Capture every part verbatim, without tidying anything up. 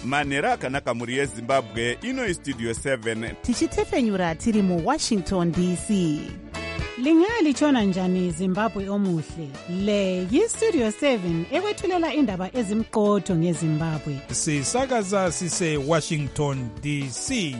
manhero akanaka mhuri yezimbabwe. Ino istudio seven tichitefenyura tiri muwashington D C. Lingalitshona njani Zimbabwe omuhle? Le yistudio seven ekwethulela indaba ezimqotho ngeZimbabwe. Sisakaza sise Washington D C.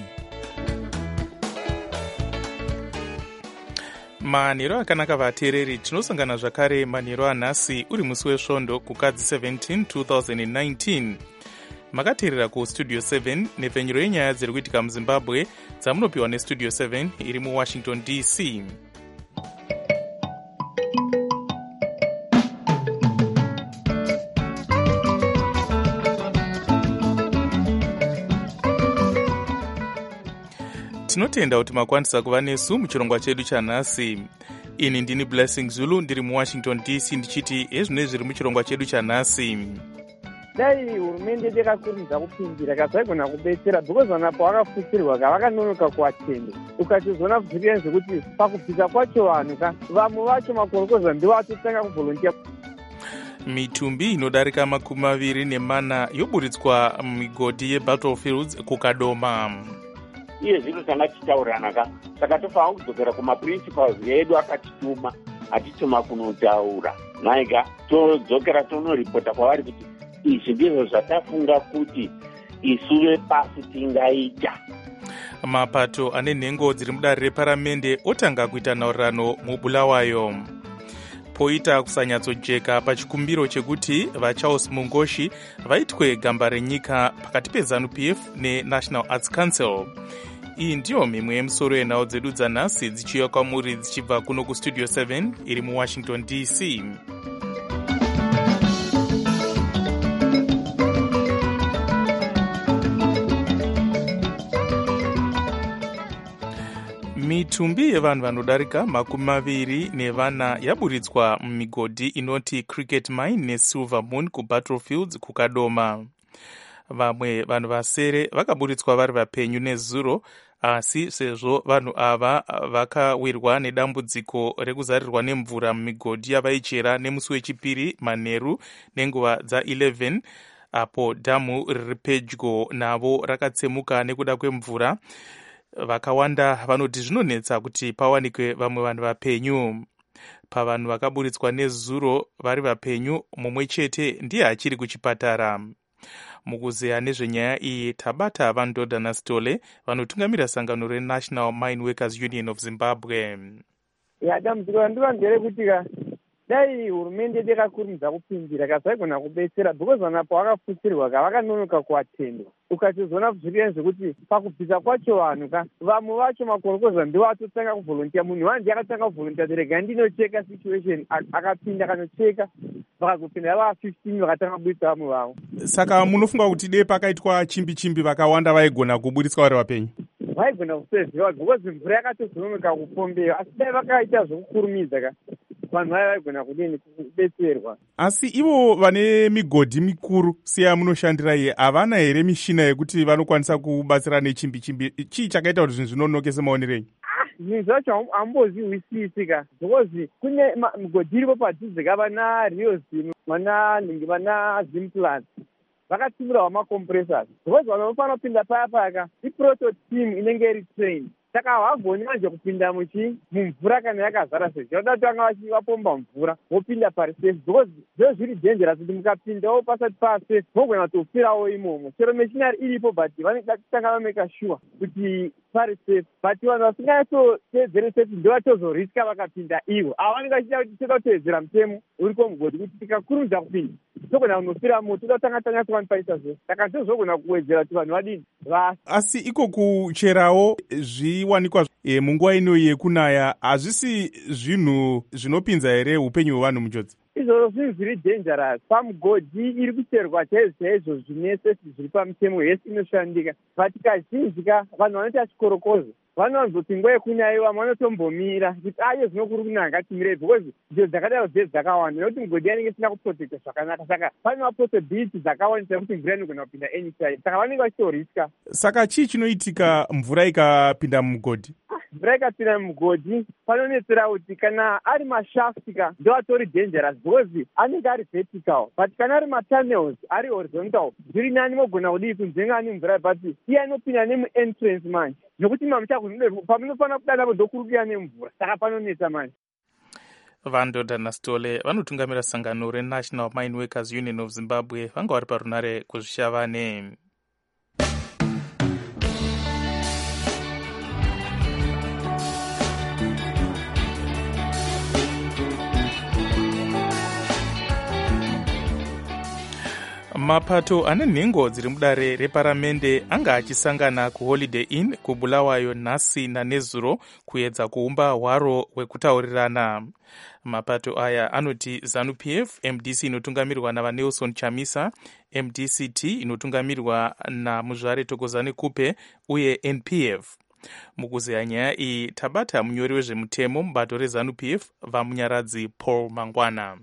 manhero akanaka vateereri, tinosangana zvakare manhero anhasi uri musi wesvondo kukadzi seventeen twenty nineteen. Makateerera kustudio seven nepfenyuro yenyaya dziri kuitika muzimbabwe dzamunopiwa nestudio seven iri muwashington D C. Tinotenda kuti makwanisa kuva nesu muchirongwa chedu chanhasi. Ini ndini Blessing Zulu ndiri muwashington D C ndichiti ezvino zviri muchirongwa chedu chanhasi. Dai hurumende yakakurumidza kupindira kasaigona kubetsera because vanapo vakafutsirwa kavakanonoka kuatende. Ukatizona kuziviya zvekuti pakubvisa kwacho vanhu ka vamwe vacho makorokoza ndiwo atotanga kuvolontiya. Mitumbi inodarika makumi maviri nemana yoburitswa migodhi yebattlefields kukadoma. Iye zvino tanga tichitaurana ka saka tofanira kudzokera kumaprinciples edu akatituma atituma kunotaura maiga todzokera tonoripota kwavari kuti izvi ndizvo zvatafunga kuti isu vepasi tingaita. Mapato ane nhengo dziri mudare reparamende otanga kuita nhaurirano mubulawayo. Poita kusanyatsojeka pachikumbiro chekuti vaCharles Mungoshi vaitwe gamba renyika pakati peZANU-P F neNational Arts Council. Iyi ndiyo mimwe yemusoro yenhau dzedu dzanhasi dzichiuya kwamuri dzichibva kuno kustudio seven iri muwashington D C. Mitumbi yevanhu vanodarika makumi maviri nevana yaburitswa mumigodhi inoti Cricket Mine neSilver Moon kubattlefields kukadoma. Vamwe vanhu vasere vakaburitswa vari vapenyu nezuro, asi sezvo vanhu ava vakawirwa nedambudziko rekuzarirwa nemvura mumigodhi yavaichera nemusi wechipiri manheru nenguva dza11 apo dhamu riri pedyo navo rakatsemuka nekuda kwemvura. Vakawanda vanoti zvinonetsa kuti pawanikwe vamwe vanhu vapenyu. Pavanhu vakaburitswa nezuro vari vapenyu, mumwe chete ndiye achiri kuchipatara. Mukuzeya nezvenyaya iyi tabata Vandodha naStole vanotungamira sangano reNational Mine Workers Union of Zimbabwe. Ya dambudziko randiva nderekuti ka dai hurumende yakakurumidza kupindira kasaigona kubetsera because vanapo vakafutsirwa kavakanonoka kuatendwa. Ukatizona kuziviya zvekuti pakubvisa kwacho vanhu ka vamwe vacho makorokoza ndiwo atotanga kuvolontiya. Munhu wanje akatanga kuvolontiya direga ndinocheka situation akapinda kanocheka vakazopinda vava fifteen vakatanga kuburitsa vamwe vavo. Saka munofunga kuti dei pakaitwa chimbi chimbi vakawanda vaigona kuburitswa vari vapenyu? Vaigona kuseziva because mvura yakatozononoka kupombewa, asi dai vakaita zvokukurumidza ka vanhu vaya vaigona kudini kubetserwa. Asi ivo vane migodhi mikuru seya munoshandira iye havana here mishina yekuti vanokwanisa kubatsira nechimbi chimbi? Chii chakaita kuti zvinhu zvinonoke semaonerei? Zvinhu zvacho hambozvihwisisi ka because kune migodhi iripo padhuze ka vana Riozim vana vana Zimplants vakatimurawo macompressors because vanhu vanofanira kupinda paya paya ka iproto team inenge iri trained. Saka havagoni manje kupinda muchi mumvura kana yakazara sei. Zvinoda kuti vanga vachivapomba mvura vopinda pari safe because zvo zviri dangerous kuti mukapindawo pasati pa safe mogona kutofirawo imomo. Chero machinery iripo but vanoda kutanga vameka sure kuti pari safe, but vanhu vasingaitotedzere safe ndovatozoriska vakapinda ivo. Ava vanenge vachida kuti toda kutevedzera mutemo uriko mugodhi kuti tikakurumidza kupinda togona kunofiramo toda kutanga tanga kuvanipayisa zvese. Saka ndozvogona kuwedzera kuti vanhu vadini vasi. Asi iko kucherawo zviwanikwa e, munguva ino yekunaya hazvisi zvinhu zvinopinza here upenyu hwevanhu munjodzi? Izvozvo zvinhu zviri dangerous. Pamugodhi iri kucherwa chaizvo chaizvo zvinese zviri pamutemo yese inoshandika, but kazhinji ka vanhu vanoita chikorokozo vanonzoti nguva yekunaya vamwe vanotombomira kuti aye zvino kuri kunaya ngatimirei because njodzi dzakadaro dzese dzakawanda nekuti mugodhi yanenge isina kuprotecta zvakanaka. Saka pane mapossibility dzakawanda kuti mvura inogona kupinda anytime, saka vanenge vachitoriska. Saka chii chinoitika mvura ikapinda mumugodhi? mvura ikapinda mugodhi panonetsera kuti kana ari mashaftika ndo atori dangerous because anenge ari vertical, but kana ari matunnels ari horizontal zviri nani mogona kudii kunzenga ni mvura but iya inopinda nemuentrance manje nokuti mamuchakunode pamunofanira kudana ndokurukira nemvura saka panonetsa manje. Vandoda naStole vanotungamira sangano reNational Mine Workers Union of Zimbabwe vanga vari parunare kuzvishavane. Mapato ane nhengo dziri mudare reparamende anga achisangana kuHoliday Inn kuBulawayo nhasi nanezuro kuedza kuumba hwaro hwekutaurirana. Mapato aya anoti ZANU-P F, M D C inotungamirwa navaNelson Chamisa, M D C T inotungamirwa naMuzvare Thokozani Kupe uye N P F. Mukuzeya nyaya iyi tabata munyori wezvemutemo mubato reZANU-P F vamunyaradzi Paul Mangwana.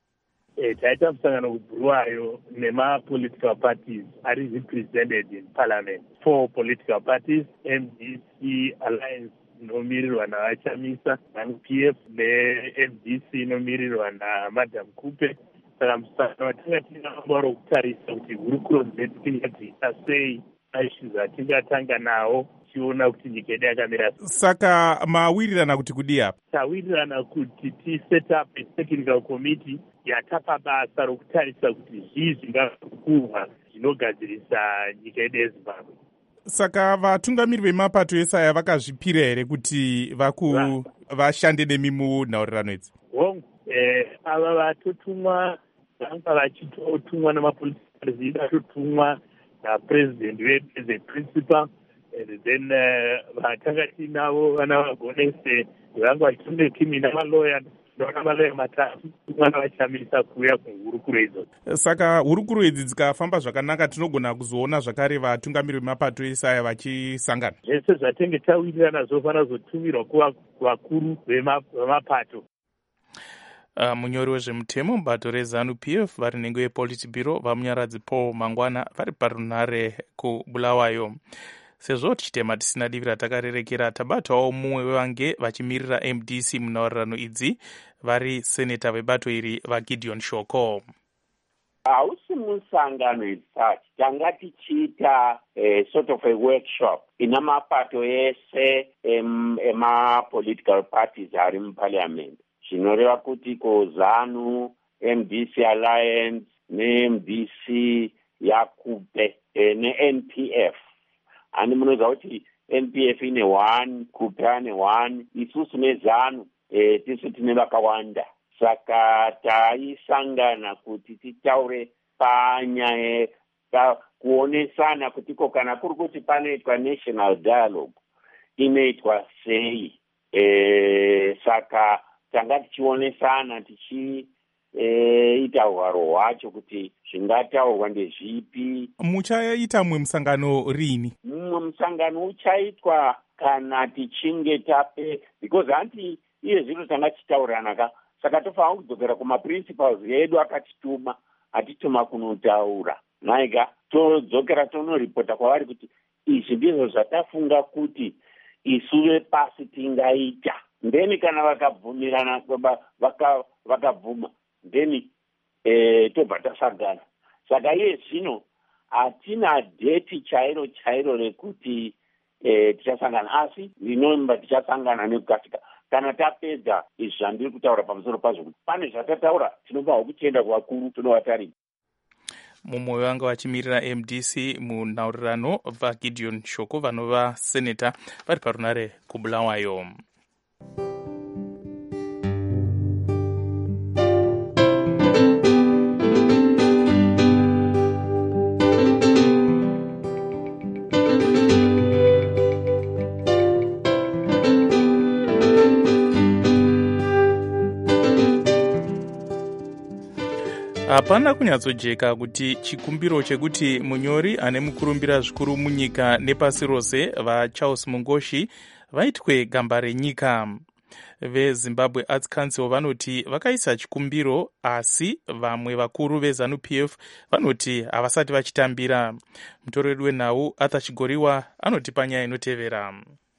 E, taita musangano kuBulawayo nema-political parties are represented in parliament. Four political parties, M D C Alliance inomirirwa navachamisa, ZANU-P F ne-M D C inomirirwa naMadam Kupe. Saka musangano watanga tinambo rokutarisa kuti hurukuro dzedu tingadziita sei maissues atingatanga nawo tiona kuti nyika yedu yakamira. Saka mawirirana kuti kudii apa? Tawirirana kuti tiset up a technical committee yatapa basa rokutarisa kuti zvii zvingakurwa zvinogadzirisa nyika yedu yeZimbabwe. Saka vatungamiri vemapato ese aya vakazvipira here kuti vaku vashande nemi munhaurirano idzi? Hongu, eh, ava vatotumwa vanga vachitotumwa namapolitiki vatotumwa napresident wedu as a principal, and then vatanga tinavo vana vagonese vanga vachitumire kimi namaloya ndona maloya matatu mwana vachamisa kuuya kuhurukuro idzodzo. Saka hurukuro idzi dzikafamba zvakanaka tinogona kuzoona zvakare vatungamiri vemapato ese aya vachisangana. Zvese zvatenge tawirirana zvofanira kuzotumirwa kuvakuru vemapato. Uh, munyori wezvemutemo mubato reZANU-P F vari nhengo yePolitburo vamunyaradzi Paul Mangwana vari parunare kuBulawayo. Sezvo tichitema tisina divi ratakarerekera tabatawo mumwe wevange vachimirira M D C munhaurirano idzi vari seneta vebato iri vaGideon Shoko. Hausi musangano isati tanga tichiita eh, sort of a workshop ina mapato ese ema-political em, parties ari muparliament. Zvinoreva kuti ko ZANU, M D C Alliance, ne-M D C yaKupe eh, ne-N P F. Ani munoziva kuti N P F ine one, Kupe ane one, isusu neZANU eh, tisu tine vakawanda. Saka taisangana kuti titaure panyaya kuonesana kuti ko kana kuri kuti panoitwa national dialogue inoitwa sei. E, saka tanga tichionesana tichiita e, hwaro hwacho kuti zvingataurwa ndezvipi. Muchaita mumwe musangano rini? Mumwe musangano uchaitwa kana tichinge tape, because hanti iye zviro tanga tichitaurana ka, saka tofanira kudzokera kumaprincipals edu akatituma, atituma kunotaura. Naiga todzokera tonoripota kwavari kuti izvi ndizvo zvatafunga kuti isu vepasi tingaita. Ndeni kana vakabvumirana vaka vakabvuma ndeni eh tobva tasangana. Saka iye zvino hatina date chairo chairo rekuti eh tichasangana, asi ndinomba tichasangana nekukasika kana tapedza izvi zvandiri kutaura pamusoro pazvo kuti pane zvatataura tinobva kuchienda kuvakuru tonovatarira. Mumwe wanga vachimirira M D C munhaurirano vaGideon Shoko vanova seneta vari parunare kuBulawayo. Hapana kunyatsojeka kuti chikumbiro chekuti munyori ane mukurumbira zvikuru munyika nepasi rose vaCharles Mungoshi vaitwe gamba renyika. VeZimbabwe Arts Council vanoti vakaisa chikumbiro, asi vamwe vakuru veZANU-P F vanoti havasati vachitambira. Mutoreri wenhau Arthur Chigoriwa anoti panyaya inotevera.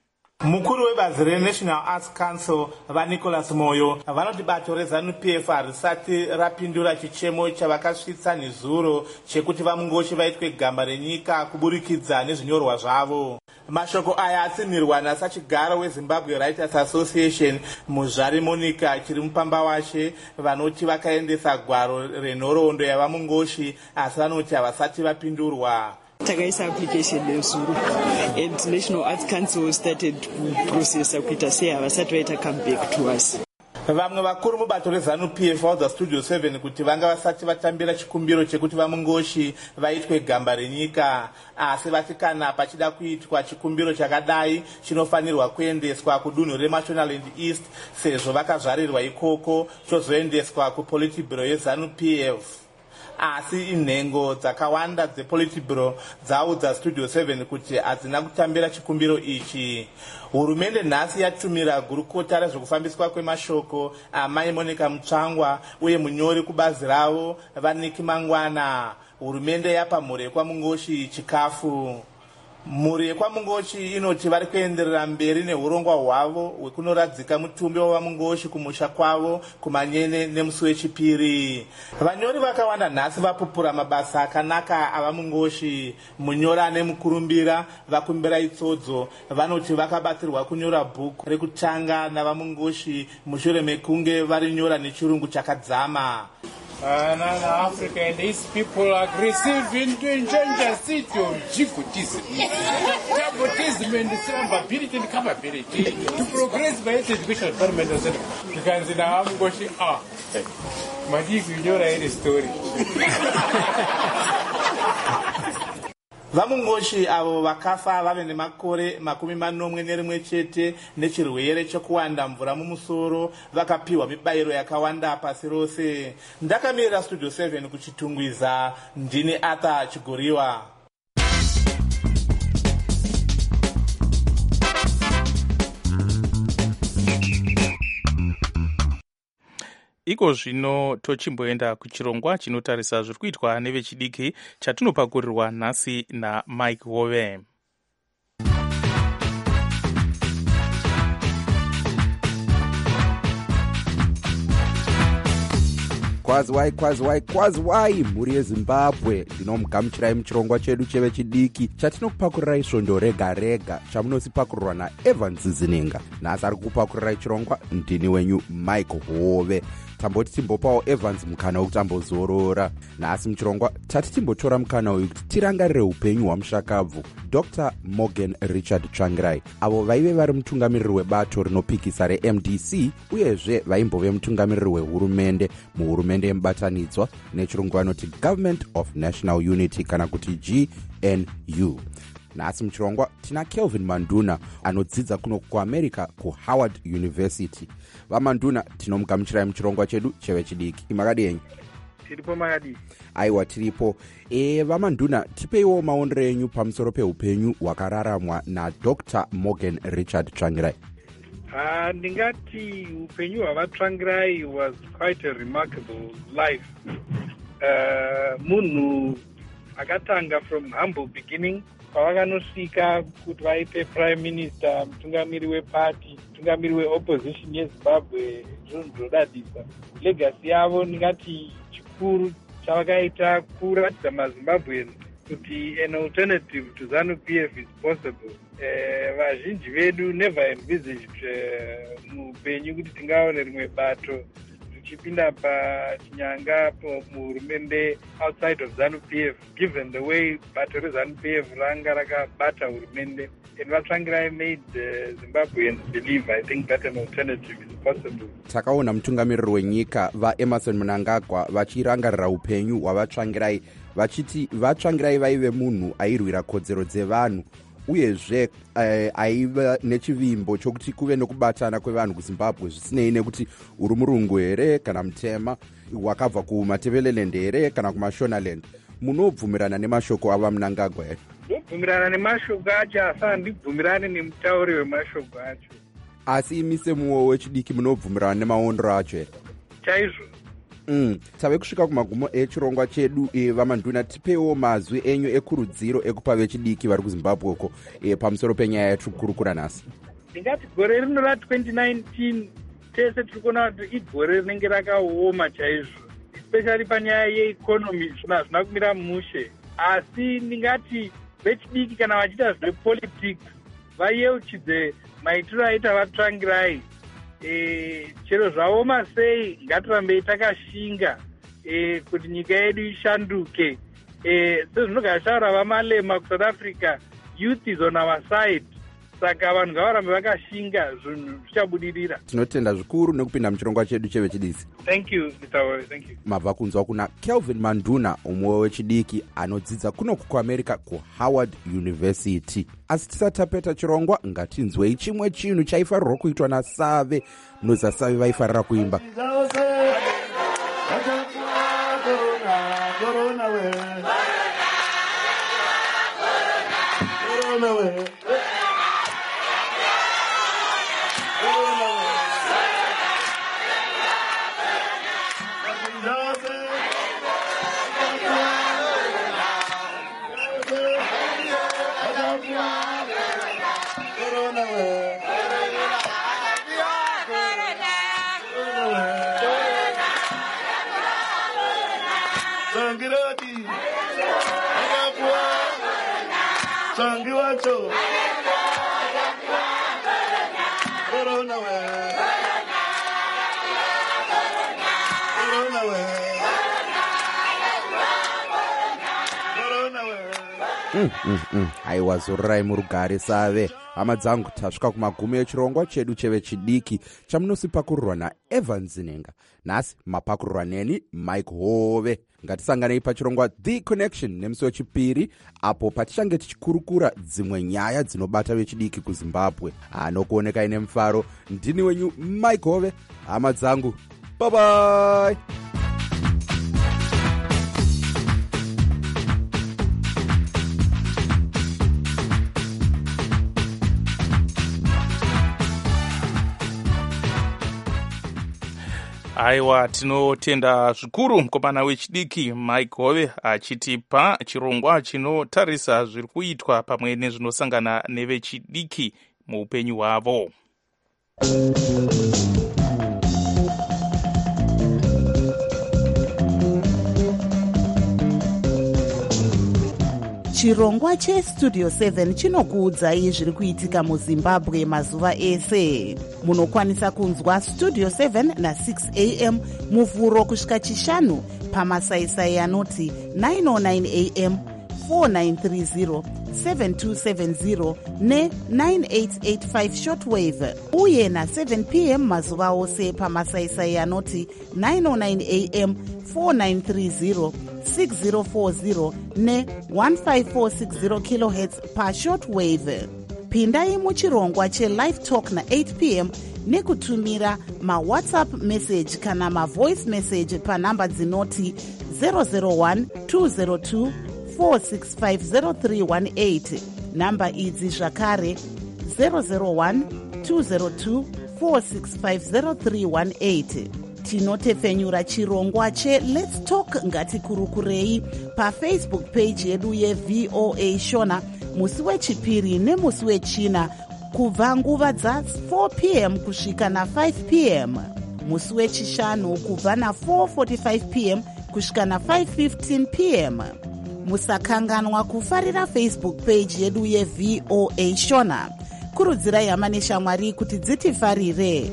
mukuru webazi renational arts council vanicholas moyo vanoti bato rezanu p f harisati rapindura chichemo chavakasvitsa nezuro chekuti vamungoshi vaitwe gamba renyika kuburikidza nezvinyorwa zvavo. Mashoko aya atsinirwa nasachigaro wezimbabwe writers association muzvari monica chiri mupamba washe vanoti vakaendesa gwaro renhoroondo yavamungoshi asi vanoti havasati vapindurwa. Takaisa application nezuro and National Arts Council started process kuita sei havasati vaita comeback to us. Vamwe vakuru mubato rezanu p f vaudza studio seven kuti vanga vasati vatambira chikumbiro chekuti vamungoshi vaitwe gamba renyika, asi vati kana pachida kuitwa chikumbiro chakadai chinofanirwa kuendeswa kudunhu remashonaland east sezvo vakazvarirwa ikoko chozoendeswa kupolitibhiro yezanu p f. Asi inhengo dzakawanda dzepolitibhiro dzaudza studio seven kuti hadzina kutambira chikumbiro ichi. Hurumende nhasi yatumira gurukota rezvekufambiswa kwemashoko amai monica mutsvangwa uye munyori kubazi ravo vaniki mangwana. Hurumende yapa mhuri yekwamungoshi chikafu. Mhuri yekwamungoshi inoti vari kuenderera mberi neurongwa hwavo hwekunoradzika mutumbi wavamungoshi kumusha kwavo kumanyene nemusi wechipiri. Vanyori vakawanda nhasi vapupura mabasa akanaka avamungoshi. Munyori ane mukurumbira vakumbira itsodzo vanoti vakabatsirwa kunyora bhuku rekutanga navamungoshi mushure mekunge varinyora nechirungu chakadzama. Uh, now Africa and these people are receiving to enjoy city of Jibutism. Jibutism and ability and capability to progress by education department. You can see now I'm going ah, my dear, you know the story. Vamungoshi avo vakafa vave nemakore makumi manomwe nerimwe chete nechirwere chokuwanda mvura mumusoro vakapiwa mibayiro yakawanda pasi rose. Ndakamirira studio seven kuchitungwiza, ndini Arthur Chigoriwa. Iko zvino tochimboenda kuchirongwa chinotarisa zviri kuitwa nevechidiki chatinopakurirwa nhasi naMike Hove. Kwazwai kwazwai kwazwai mhuri yeZimbabwe, ndinomugamuchirai muchirongwa chedu chevechidiki chatinokupakurirai svondo rega rega chamunosipakurirwa naEvans Zininga. Nhasi ari kupakurirai chirongwa ndini wenyu Mike Hove. Tamboti timbopawo Evans mukana wekuti ambozorora. Nhasi muchirongwa tati timbotora mukana wekuti tirangarire upenyu hwamushakabvu Doctor Morgan Richard Tsvangirai, avo vaive vari mutungamiriri webato rinopikisa reM D C uyezve vaimbove mutungamiriri wehurumende muhurumende yemubatanidzwa, nechirungu vanoti Government of National Unity kana kuti G N U. Nhasi muchirongwa tina Kelvin Manduna anodzidza kuno kuAmerica kuHoward University. VaManduna tinomugamuchirai muchirongwa chedu chevechidiki. Imakadii? Tiripo makadii? Aiwa tiripo. E, VaManduna tipeiwo maonero enyu pamusoro peupenyu hwakararamwa naDr Morgan Richard Tsvangirai. Uh, ndingati upenyu hwavaTsvangirai was quite a remarkable life. Uh, munhu akatanga from humble beginning pavakanosvika kuti vaite prime minister, mutungamiri weparty, mutungamiri weopposition yeZimbabwe. Zvinhu zvodadisa. Legacy yavo ndingati chikuru chavakaita kuratidza maZimbabweans kuti an alternative to ZANU P F is possible. Uh, vazhinji vedu never envisaged uh, muupenyu kuti tingaone rimwe bato richipinda pachinyanga muhurumende outside of ZANU P F, given the way bato reZANU P F ranga rakabata hurumende. And vaTsvangirai made uh, Zimbabweans believe, I think, that an alternative is possible. Takaona mutungamiriri wenyika vaEmerson Mnangagwa vachirangarira upenyu hwavaTsvangirai vachiti vaTsvangirai vaive munhu airwira kodzero dzevanhu uyezve uh, aiva nechivimbo chokuti kuve nokubatana kwevanhu kuZimbabwe zvisinei nekuti uri murungu here kana mutema, wakabva kuMatabeleland here kana kuMashonaland. Munobvumirana nemashoko ava Mnangagwa here? Ndobvumirana nemashoko acho, asi handibvumirane nemutauri wemashoko acho. Asi imi semuwo wechidiki munobvumirana nemaondero acho here? Chaizvo. Mm. Tave kusvika kumagumo echirongwa chedu. E, VaManduna tipeiwo mazwi enyu ekurudziro ekupa vechidiki vari kuZimbabwe uko e, pamusoro penyaya yatiri kukurukura nhasi. ndingati gore rino ratwenty nineteen tese tiri kuona kuti igore rinenge rakaoma chaizvo, especially panyaya yeeconomy zvino hazvina kumira mushe. Asi ndingati vechidiki kana vachiita zvepolitics vayeuchidze maitiro aita vatsvangirai. E, chero zvaoma sei ngatirambei takashinga e, kuti nyika yedu ishanduke. E, sezvinogara zvitaura vamalema kuSouth Africa, youth is on our side. Saka vanhu ngavarambe vakashinga, zvinhu zvichabudirira. Tinotenda zvikuru nekupinda muchirongwa chedu chevechidiki. Thank you Mr Wole, thank you. Mabva kunzwa kuna Kelvin Manduna, umwe wechidiki anodzidza kuno kuAmerica kuHoward University. Asi tisati tapeta chirongwa, ngatinzwei chimwe chinhu chaifarirwa kuitwa naSave. Munoziva Save vaifarira kuimba Mm, mm, mm. Aiwazorai murugare Save. Hama dzangu, tasvika kumagumi echirongwa chedu chevechidiki chamunosipakurirwa naEvans Nenga. Nasi mapakurirwa neni Mike Hove. Ngatisanganei pachirongwa The Connection nemusi wechipiri, apo patichange tichikurukura dzimwe nyaya dzinobata vechidiki kuZimbabwe. Anokuoneka ine mufaro, ndini wenyu Mike Hove. Hama dzangu, bye bye. Aiwa, tinotenda zvikuru mukomana wechidiki Mike Hove achitipa chirongwa chinotarisa zviri kuitwa pamwe nezvinosangana nevechidiki muupenyu hwavo. Chirongwa cheStudio seven chinokuudzai zviri kuitika muZimbabwe mazuva ese. Munokwanisa kunzwa Studio seven na six a m muvhuro kusvika chishanu pamasaisai anoti nine oh nine a m, four nine three zero, seven two seven zero ne nine eight eight five shortwave, uye na seven p m mazuva ose pamasaisai anoti nine oh nine a m, four nine three zero, six zero four zero ne one five four six zero kilohertz pa shortwave. Pindai muchirongwa cheLive Talk na eight p m nekutumira mawhatsapp message kana mavoice message panhamba dzinoti zero zero one two zero two four six five zero three one eight. Namba idzi zvakare zero zero one two zero two four six five zero three one eight. Tinotefenyura chirongwa che Let's Talk ngatikurukurei paFacebook page yedu yeV O A Shona musi wechipiri nemusi wechina kubva nguva dza four p m kusvika na five p m, musi wechishanu kubva na four forty-five p m kusvika na five fifteen p m. Musakanganwa kufarira Facebook page yedu yeV O A Shona. Kurudzirai hama neshamwari kuti dzitifarire.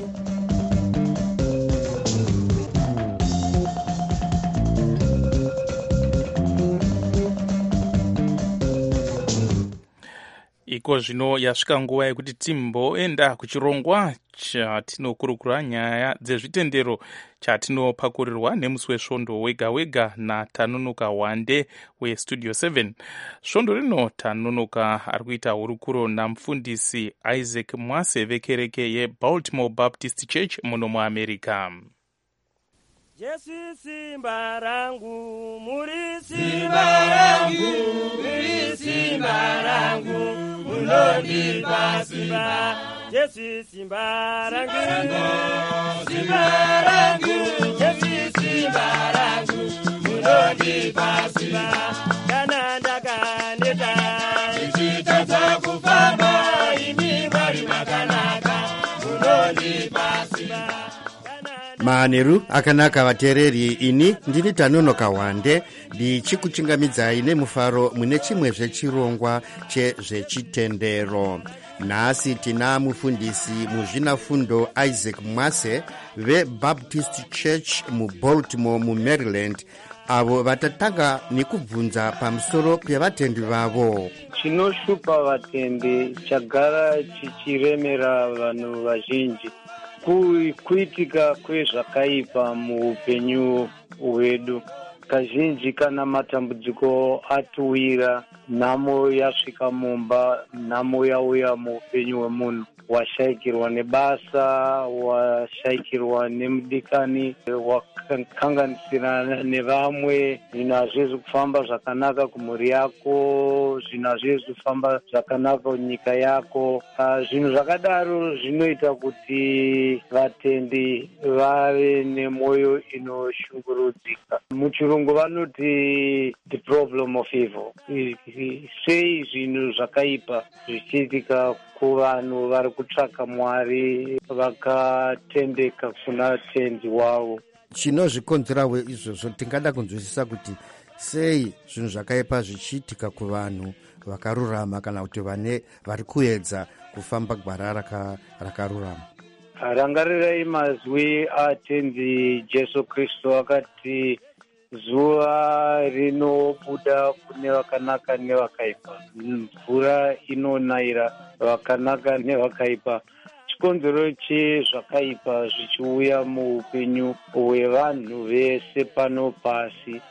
Iko zvino yasvika nguva yekuti timboenda kuchirongwa chatinokurukura nyaya dzezvitendero chatinopakurirwa nemusi wesvondo wega wega naTanonoka Wande weStudio seven. Svondo rino Tanonoka ari kuita hurukuro namufundisi Isaac Mwase vekereke yeBaltimore Baptist Church muno muAmerica. Jesu simba rangu, muri simba rangu, muri simba rangu, munondipa simba. Jesu simba rangu, simba rangu, Jesu simba rangu, munondipa simba. Kana ndakaneta, ichitadza kufamba, imi mwari makanaka. manheru akanaka vateereri, ini ndini Tanonoka Wande ndichikuchingamidzai nemufaro mune chimwe zvechirongwa chezvechitendero. Nhasi tina mufundisi muzvinafundo Isaac Mwase veBaptist Church muBaltimore muMaryland, avo vatatanga nekubvunza pamusoro pevatendi vavo. Chinoshupa vatendi chagara chichiremera vanhu vazhinji kuitika kwezvakaipa muupenyu hwedu. Kazhinji kana matambudziko atuwira, nhamo yasvika mumba, nhamo yauya muupenyu hwemunhu, washayikirwa nebasa, washayikirwa nemudikani, wakanganisira nevamwe, zvinhu hazvizi kufamba zvakanaka kumhuri yako, zvinhu hazvizi kufamba zvakanaka kunyika yako. Zvinhu zvakadaro zvinoita kuti vatendi vave nemwoyo inoshungurudzika. Muchirungu vanoti the problem of evil. Sei zvinhu zvakaipa zvichiitika kuvanhu vari kutsvaka Mwari vakatendeka kuna tenzi wavo. Chinozvikonzerawo izvozvo tingada kunzwisisa kuti sei zvinhu zvakaipa zvichiitika kuvanhu vakarurama kana kuti vane vari kuedza kufamba gwara raka, rakarurama. Rangarirai mazwi atenzi Jesu Kristu akati zuva rinobuda kune vakanaka nevakaipa, mvura inonayira vakanaka nevakaipa. Chikonzero chezvakaipa zvichiuya muupenyu hwevanhu vese pano pasi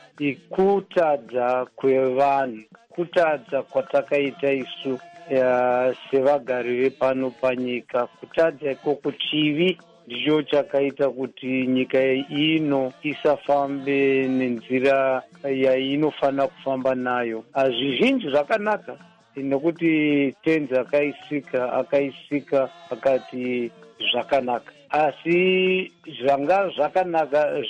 ikutadza kwevanhu, kutadza kwatakaita isu ya, sevagari vepano panyika. Kutadza ikoko chivi ndicho chakaita kuti nyika ino isafambe nenzira yainofana kufamba nayo. Zvizhinji zvakanaka nekuti tenzi akaisika akaisika akati zvakanaka, asi zvanga zvakanaka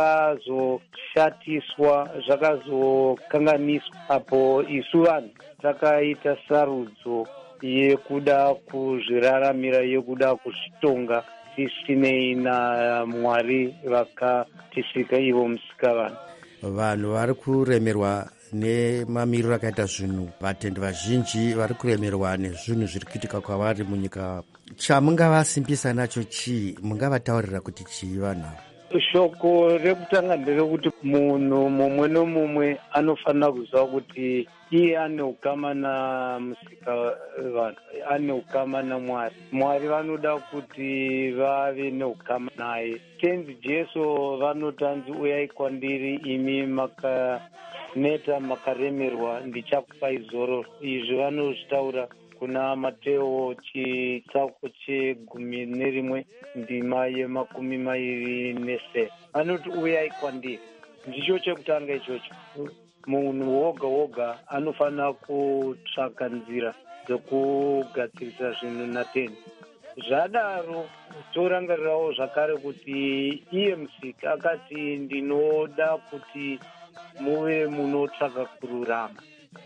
zvakazoshatiswa, zvakazokanganiswa apo isu vanhu takaita sarudzo yekuda kuzviraramira, yekuda kuzvitonga tisinei na Mwari vakatisika ivo musika vanhu. Vanhu vari kuremerwa nemamiriro akaita zvinhu, vatendi vazhinji vari kuremerwa nezvinhu zviri kuitika kwavari munyika. Chamungavasimbisa nacho chii? Mungavataurira kuti chii vanhu? Shoko rekutanga nderekuti munhu mumwe nomumwe anofanira kuziva kuti iye ane ukama namusika vanhu, ane ukama naMwari. Mwari vanoda kuti vave neukama naye. Tenzi Jesu vanotanzi uyai kwandiri imi makaneta makaremerwa ndichakupai zororo. Izvi vanozvitaura kuna Mateo chitsauko chegumi nerimwe ndima yemakumi mairi nesere. Vanoti uyai kwandiri. Ndicho chekutanga ichocho. Munhu woga woga anofanira kutsvaka nzira dzokugadzirisa zvinhu natenzi. Zvadaro torangarirawo zvakare kuti iye musiki akati ndinoda kuti muve munotsvaka kururama.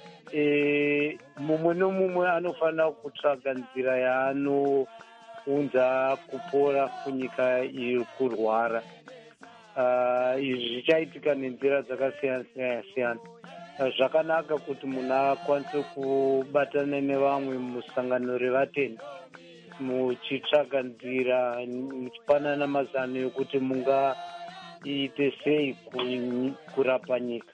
E, mumwe nomumwe anofanira kutsvaga nzira yaanounza kupora kunyika iri kurwara. Uh, izvi zvichaitika nenzira dzakasiyana siyana. Zvakanaka kuti munhu akwanise kubatana nevamwe musangano revatendi, muchitsvaga nzira, muchipanana mazano ekuti mungaite sei kurapa nyika.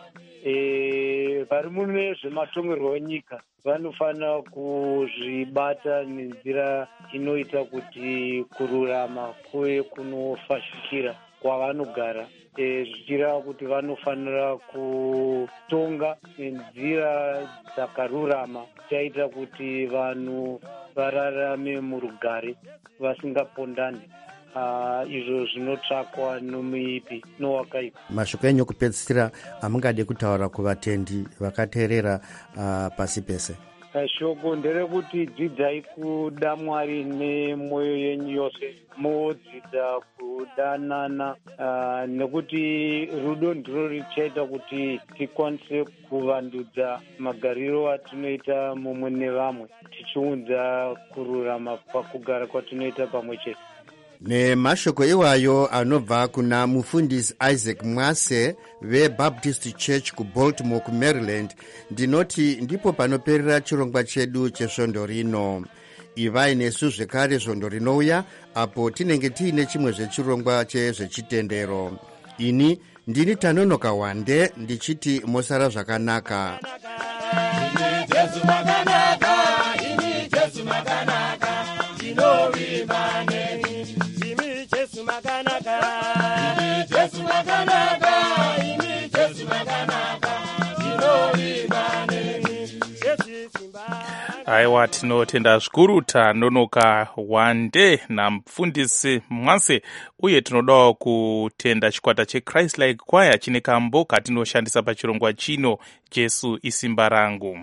E, vari mune zvematongerwo enyika vanofanira kuzvibata nenzira inoita kuti kururama kuve kunofashukira kwavanogara, e, zvichireva kuti vanofanira kutonga nenzira dzakarurama chaita kuti vanhu vararame murugare vasingapondani. Uh, izvo zvinotsvakwa nomuipi nowakaipa. Mashoko enyu kupedzisira amungade kutaura kuvatendi vakateerera uh, pasi pese? Shoko nderekuti dzidzai kuda Mwari nemwoyo yenyu yose, modzidza kudanana, uh, nekuti rudo ndiro richaita kuti tikwanise kuvandudza magariro atinoita mumwe nevamwe, tichiunza kururama pakugara kwatinoita pamwe chete. nemashoko iwayo anobva kuna mufundisi Isaac Mwase veBaptist Church kuBaltimore kuMaryland, ndinoti ndipo panoperera chirongwa chedu chesvondo rino. Ivai nesu zvekare svondo rinouya apo tinenge tiine chimwe zvechirongwa chezvechitendero. Ini ndini Tanonoka Wande ndichiti mosara zvakanaka. Ini Jesu makanaka, ini Jesu makanaka, ndinovimba neni. Ini Jesu makanaka, ini Jesu makanaka, ini Jesu makanaka, ndinovimba neni. Jesu simba. Aiwa, tinotenda zvikuru Tanonoka Wande namufundisi Mwase, uye tinodawo kutenda chikwata cheChrist Like Choir chine kambo katinoshandisa pachirongwa chino Jesu isimba rangu.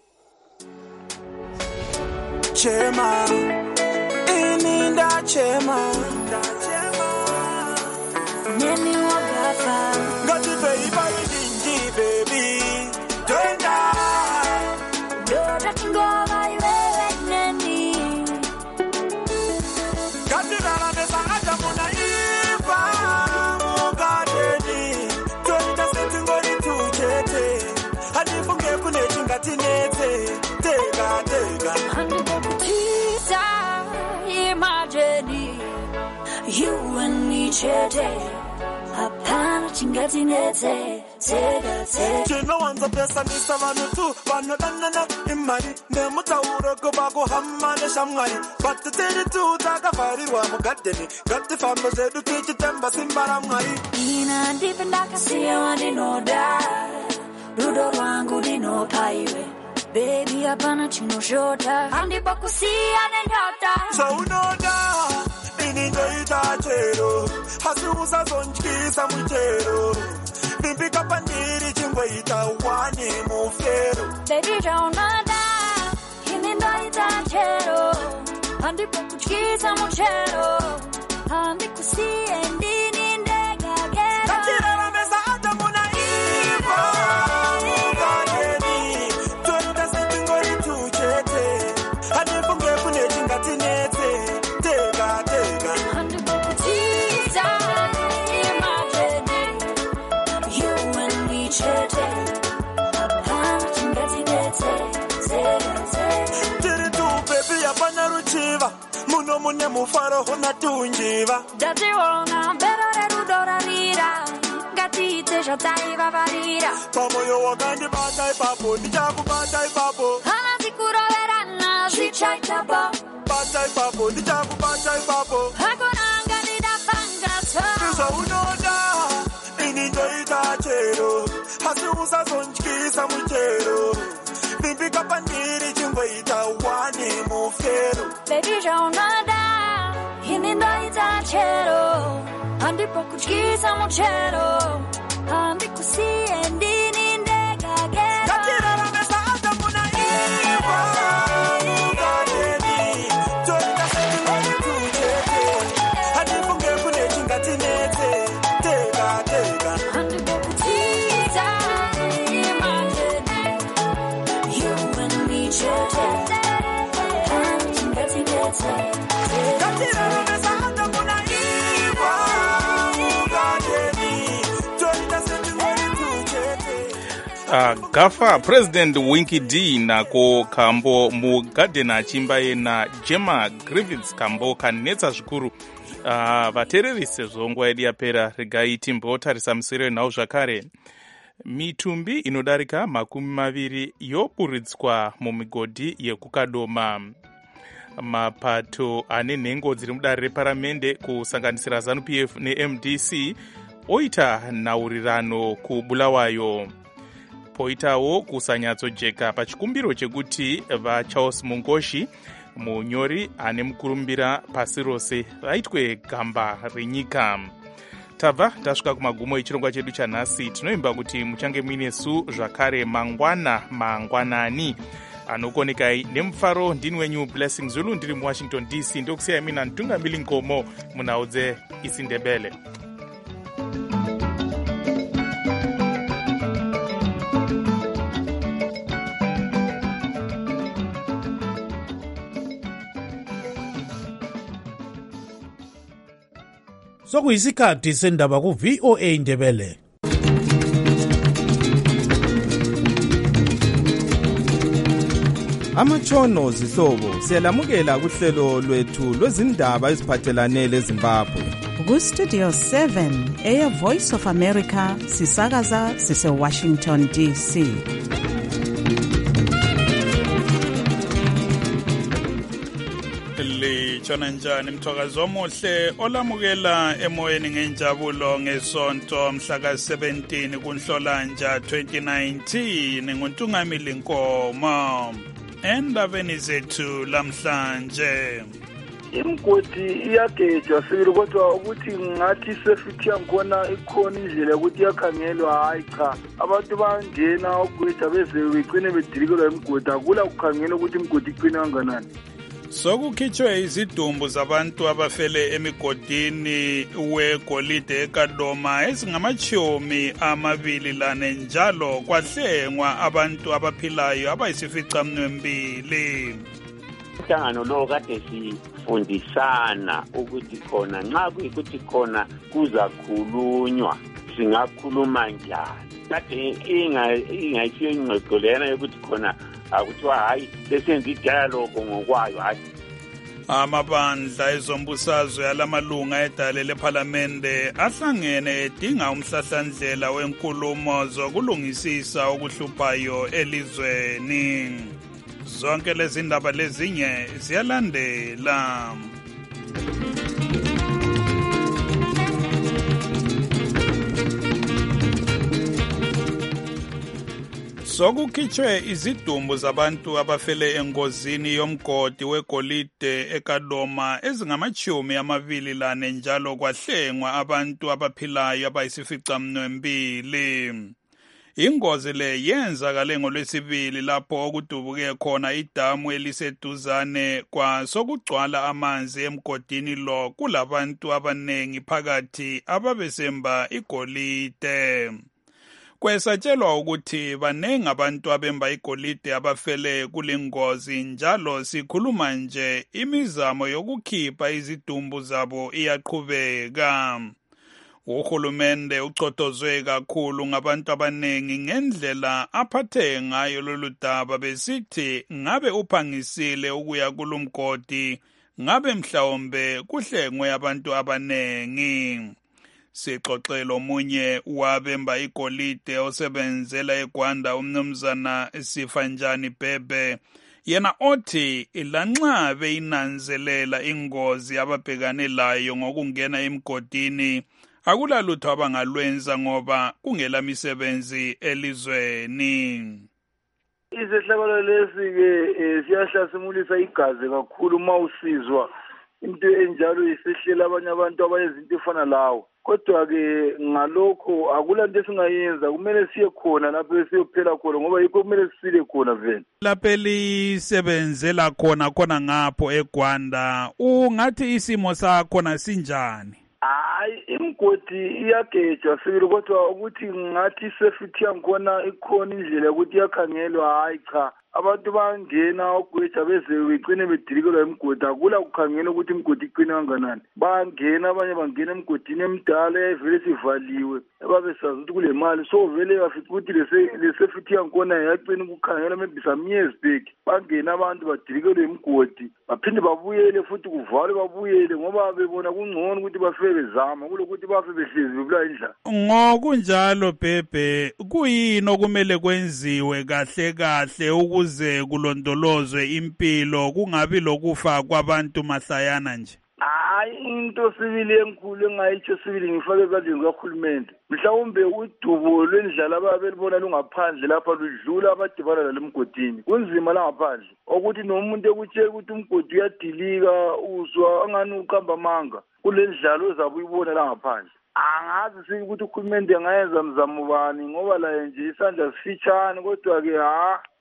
Chema, ini ndachema, neni wagafa, ngati peipa idinji baby, twenda, dora tingova iwewe neni, ngati rara mesa aja muna ipa, mugadeni, twenda setingori tuchete, hadifunge kuneti ngati nete, tega tega. Imagine you and me chete apana chingati nete tega tega chino wanza pesa nisa vanu tu vanu danana imari nemutauro kubago hamane shamwari batu teri tu takavarirwa mugadeni gati fambo zedu tichitemba simbara mwari ina ndipendaka siya wandinoda rudo rwangu dinopaiwe baby hapana chinoshota andipa kusiyane nyota so unoda ini ndoita chero hasi usazonchisa muchero bimbika pandiri chingweita wani mufero baby jaunada ini ndoita chero andipa kuchisa muchero andikusiye ndini ndega gero katirara mesa atamuna ipo muno mune mufaro hona tunjiva dationa berore rudorarira ngatiite zvataivavarira pamoyo wakandibata ipapo ndichakubata ipapo hana tikuroverana zvichaitapa bata ipapo ndichakubata ipapo hakonanga ndidapangato ndizvaunoda ini ndoita chero hasi usazontyisa muchero bimbika pandiri chingoita wani mufero baby jaunada ini ndoita chero andipa kutyisa muchero andikusiye ndini ndega gero katirara mesa atamuna iwa mugadeni toita setingoni tuchete andifunge kune chingati nete tega tega andipa kutyisa imagine you and me chete andingati nete katirara mesa atamuna iwa mugadeni toita setingoni tuchete. Uh, gafa President Winky D nako kambo mugadheni achimba yena Gemma Griffiths kambo kanetsa zvikuru. Uh, vatereri sezvo nguva yedu yapera regai timbotarisa musiro wenhau zvakare. Mitumbi inodarika makumi maviri yoburitswa mumigodhi yekukadoma. Mapato ane nhengo dziri mudare reparamende kusanganisira ZANU P F neM D C oita nhaurirano kubulawayo. Poitawo kusanyatsojeka pachikumbiro chekuti vaCharles Mungoshi, munyori ane mukurumbira pasi rose, vaitwe gamba renyika. Tabva tasvika kumagumo echirongwa chedu chanhasi. Tinoimba kuti muchange muinesu zvakare mangwana mangwanani anokonekai nemufaro. Ndini wenyu Blessing Zulu, ndiri muWashington D C. Ndokusiyai mina Ntungamili Nkomo munhau dzeIsiNdebele. Sokuyisikhathi sendaba ku V O A Ndebele. Amatshono zihlobo siyalamukela kuhlelo lwethu lwezindaba eziphathelane leZimbabwe. Ku Studio seven eya Voice of America sisakaza sise Washington D C. Litshona njani mthokazi omuhle olamukela emoyeni ngenjabulo ngesonto mhla ka seventeen kuNhlolanja twenty nineteen nguNtungamili Nkomo. Endabeni zethu lamhlanje imgodi iyagejwa sibili kodwa ukuthi ngathi safety yakhona ikhona indlela ukuthi yakhangelwa hayi cha abantu bangena ukugwetha beze begcine bedilikelwa imgodi akula kukhangela ukuthi imgodi iqina kanganani. Sokukhitshwe izidumbu zabantu abafele emigodini wegolide eKadoma ezingamachumi amabili lane njalo kwahlengwa abantu abaphilayo abayisificaminwembili. Umhlangano lo kade sifundisana ukuthi khona nxa kuyikuthi khona kuzakhulunywa singakhuluma njani. Kade ingayisiyo ingxoxo lena yokuthi khona akuthiwa hayi besenza idialogue ngokwayo hayi. Amabandla ezombusazwe alamalunga edale lephalamende ahlangene edinga umhlahlandlela wenkulumo zokulungisisa okuhluphayo elizweni. Zonke lezi ndaba lezinye ziyalandela. Sokukhitshwe izidumbu zabantu abafele engozini yomgodi wegolide eKadoma ezingamachumi amabili lane njalo kwahlengwa abantu abaphilayo abayisificaminwembili. Ingozi le yenzakale ngolwesibili lapho okudubuke khona idamu eliseduzane kwasokugcwala amanzi emgodini lo kulabantu abanengi phakathi ababesemba igolide. Kwesatshelwa ukuthi banengi abantu abemba igolide abafele kulingozi njalo sikhuluma nje imizamo yokukhipha izidumbu zabo iyaqhubeka. Uhulumende ucotozwe kakhulu ngabantu abanengi ngendlela aphathe ngayo lolu daba besithi ngabe uphangisile ukuya kulumgodi ngabe mhlawumbe kuhlengwe abantu abanengi. Sixoxelo omunye wabemba igolide osebenzela eGwanda umnumzana Sifanjani Bhebe yena othi ilanxa beyinanzelela ingozi ababhekane layo ngokungena emgodini akulalutho abangalwenza ngoba kungela misebenzi elizweni. Izehlakalo lesi-ke siyahlasimulisa igazi kakhulu uma usizwa into enjalo isehlela abanye abantu abayezinto efana lawo. Kodwa-ke ngalokho akulanto esingayenza kumele siye khona lapho siyophela khona ngoba yikho kumele sisile khona vele. Lapho elisebenzela khona khona ngapho eGwanda ungathi isimo sakhona sinjani? Hayi imgodi iyagejwa sibili kodwa ukuthi ngathi safety yakhona ikhona indlela ukuthi yakhangelwa hayi cha abantu bangena ukugwetha beze begcine bedilikelwa imgodi akula kukhangela ukuthi imgodi iqina kanganani. Bangena abanye bangena emgodini emdala evele sivaliwe ababesazi ukuthi kule mali so vele bafika ukuthi le safety yakhona yaqina ukukhangela maybe some years back bangena abantu badilikelwe imgodi baphinde babuyele futhi kuvalwe babuyele ngoba bebona kungcono ukuthi bafike bezama kulokuthi bafe behlezi bebulawa indlala. Ngokunjalo Bhebe kuyini okumele kwenziwe kahle kahle ukuze kulondolozwe impilo kungabi lokufa kwabantu mahlayana nje? Hayi into sibili enkulu engayitsho sibili ngifake ezandleni zikahulumende mhlawumbe udubo lwendlala ababelibona lungaphandle lapha ludlula abadibana lalemgodini kunzima la ngaphandle ukuthi nomuntu ekutshela ukuthi umgodi uyadilika uzwa angani uqamba amanga kulendlalo ozabe uyibona la ngaphandle. Angazi sike ukuthi uhulumende angayenza mzamo bani ngoba la nje isandla sifitshane kodwa ke ha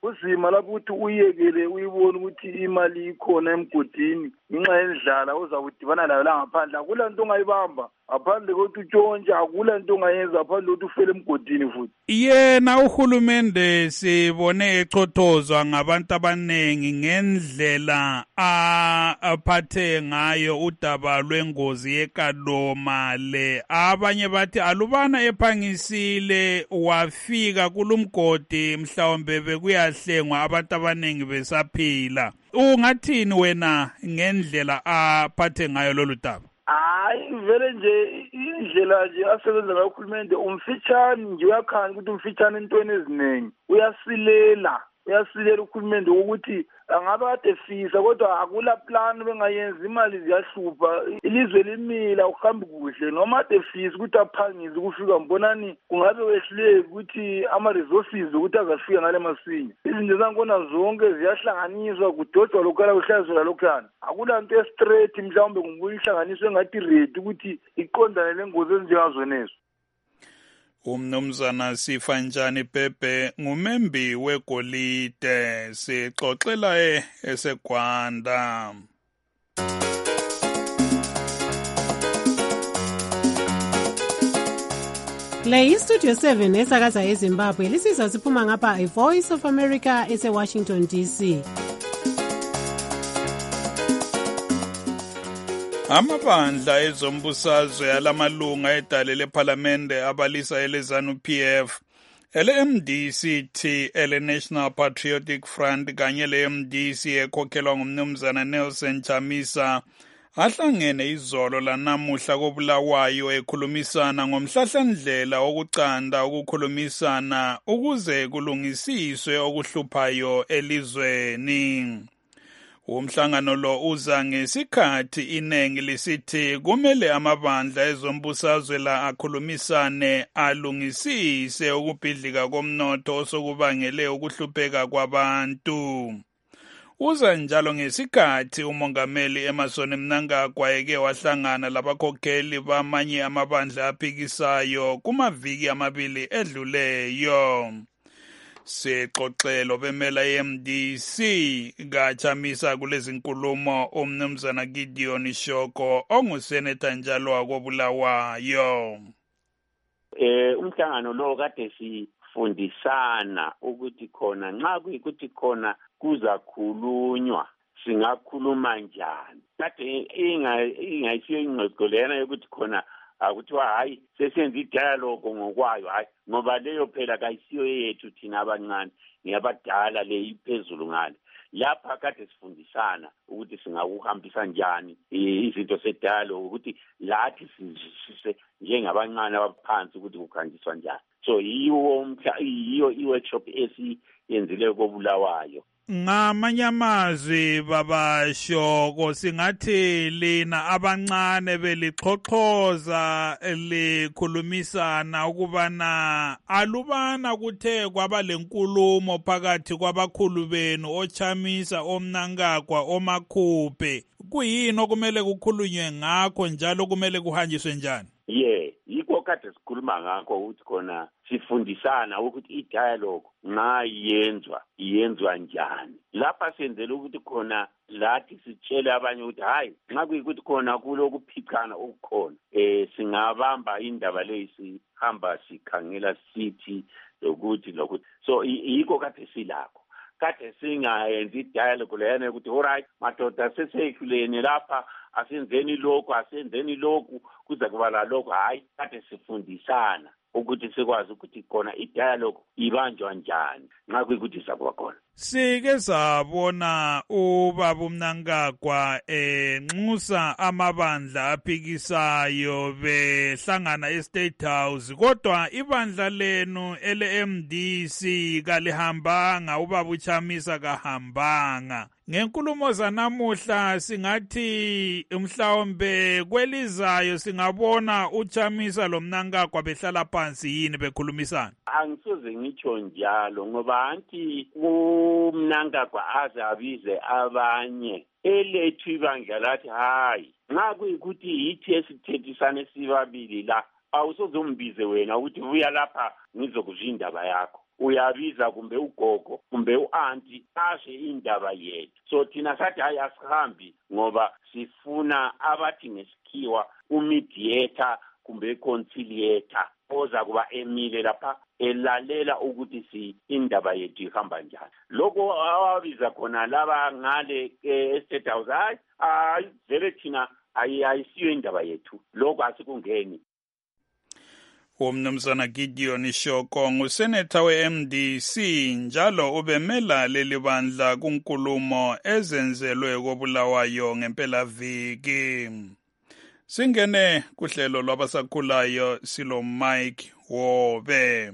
uzima lapho ukuthi uyekele uyibone ukuthi imali ikhona emgodini ngenxa yendlala uzakudibana nayo la ngaphandle akula nto ongayibamba ngaphandle kokuthi utshontshe akula nto ongayenza ngaphandle kokuthi ufele emgodini futhi. Yena uhulumende sibone echothozwa ngabantu abanengi ngendlela aphathe ngayo udaba lwengozi yeKadoma le. Abanye bathi alubana ephangisile wafika kulumgodi mhlawumbe bekuyahlengwa abantu abanengi besaphila. Ungathini wena ngendlela aphathe ngayo lolu daba? Hayi vele nje indlela nje asebenza ngayo uhulumende umfitshane nje uyakhanya ukuthi umfitshane entweni eziningi uyasilela uyasilela uhulumende ukuthi angabe kade fisa kodwa akula plan bengayenza imali ziyahlupha ilizwe limila uhambi kuhle noma kade fisa ukuthi aphangise ukufika mbonani kungabe wehluleke ukuthi ama resources ukuthi azafika ngale masinya izinto zankona zonke ziyahlanganiswa kudodwa lokhala kuhlazwa lokhana akula nto straight mhlawumbe ngumbuye ihlanganiswe ngathi ready ukuthi iqondane lengozi ezinjengazonezo. Umnumzana Sifanjani Pepe ngumembi wegolide sixoxela e eseGwanda. Le iStudio seven esakaza eZimbabwe lisizwa siphuma ngapha iVoice of America eseWashington D C. Amabandla ezombusazwe alamalunga edale lephalamende abalisa eleZANU P F, ele-M D C T, ele-National Patriotic Front kanye le-M D C ekhokhelwa ngumnumzana Nelson Chamisa ahlangene izolo lanamuhla koBulawayo ekhulumisana ngomhlahlandlela wokucanda ukukhulumisana ukuze kulungisiswe okuhluphayo elizweni. Umhlangano lo uza ngesikhathi inengi lisithi kumele amabandla ezombusazwe la akhulumisane alungisise ukubhidlika komnotho osokubangele ukuhlupheka kwabantu. Uza njalo ngesikhathi umongameli Emmerson Mnangagwa eke wahlangana labakhokheli bamanye amabandla aphikisayo kumaviki amabili edluleyo. Sexoxelo bemela i-M D C kaChamisa kulezi nkulumo umnumzana Gideon Shoko onguseneta njalo wakoBulawayo. Eh umhlangano lo kade sifundisana ukuthi khona nxa kuyikuthi khona kuzakhulunywa singakhuluma njani. Kade inga ingayisiyo ingxoxo lena yokuthi khona akuthiwa hayi sesenza idialogue ngokwayo hayi ngoba leyo phela kayisiyo yethu thina abancane ngiyabadala le iphezulu ngale lapha kade sifundisana ukuthi singakuhambisa njani izinto sedialogue ukuthi lathi sizisise njengabancane abaphansi ukuthi kukhanjiswa njani. So yiwo yiyo i-workshop esiyenzile koBulawayo. Ngamanye amazwi babashoko singathi lina abancane belixhoxhoza likhulumisana ukubana alubana kuthe kwaba lenkulumo phakathi kwabakhulu benu oChamisa oMnangagwa oMakhuphe kuyini okumele kukhulunywe ngakho njalo kumele kuhanjiswe njani? Yeah, yikho kade sikhuluma ngakho ukuthi khona sifundisana ukuthi i-dialogue nxa yenzwa yenzwa njani. Lapha senzele ukuthi khona lathi sitshele abanye ukuthi hayi nxa kuyikuthi khona kulokuphicana okukhona eh singabamba indaba lezi hamba sikhangela sithi lokuthi lokuthi so yikho kade silakho kade singayenzi i-dialogue leyana ukuthi alright madoda sesehlulene lapha asenzeni lokho asenzeni lokho kuza kuba la lokho hayi kade sifundisana ukuthi sikwazi ukuthi khona i-dialogue ibanjwa njani nxa kuyikuthi sakuba khona. Sike sabona ubaba uMnangagwa enxusa amabandla aphikisayo behlangana eState House kodwa ibandla lenu ele-M D C kalihambanga ubaba uChamisa kahambanga. Ngenkulumo zanamuhla singathi mhlawumbe kwelizayo singabona uChamisa loMnangagwa behlala phansi yini bekhulumisana. Angisoze ngitsho njalo ngoba anti uMnangagwa aze abize abanye elethu ibandla lathi hayi nxa kuyikuthi yithi esithethisane sibabili la awusozombize wena ukuthi buya lapha ngizokuzwa indaba yakho uyabiza kumbe ugogo kumbe u-anti ashe indaba yethu. So thina sathi hayi asihambi ngoba sifuna abathi ngesikhiwa umediator kumbe conciliator oza kuba emile lapha elalela ukuthi si indaba yethu ihamba njani. Lokho awabiza khona laba ngale estate house hayi hayi vele thina ayisiyo indaba yethu, lokho asikungeni. Umnumzana Gideon Shoko nguseneta we-M D C njalo ubemela leli bandla kunkulumo ezenzelwe koBulawayo ngempelaviki. Singene kuhlelo lwabasakhulayo silo Mike Wobe.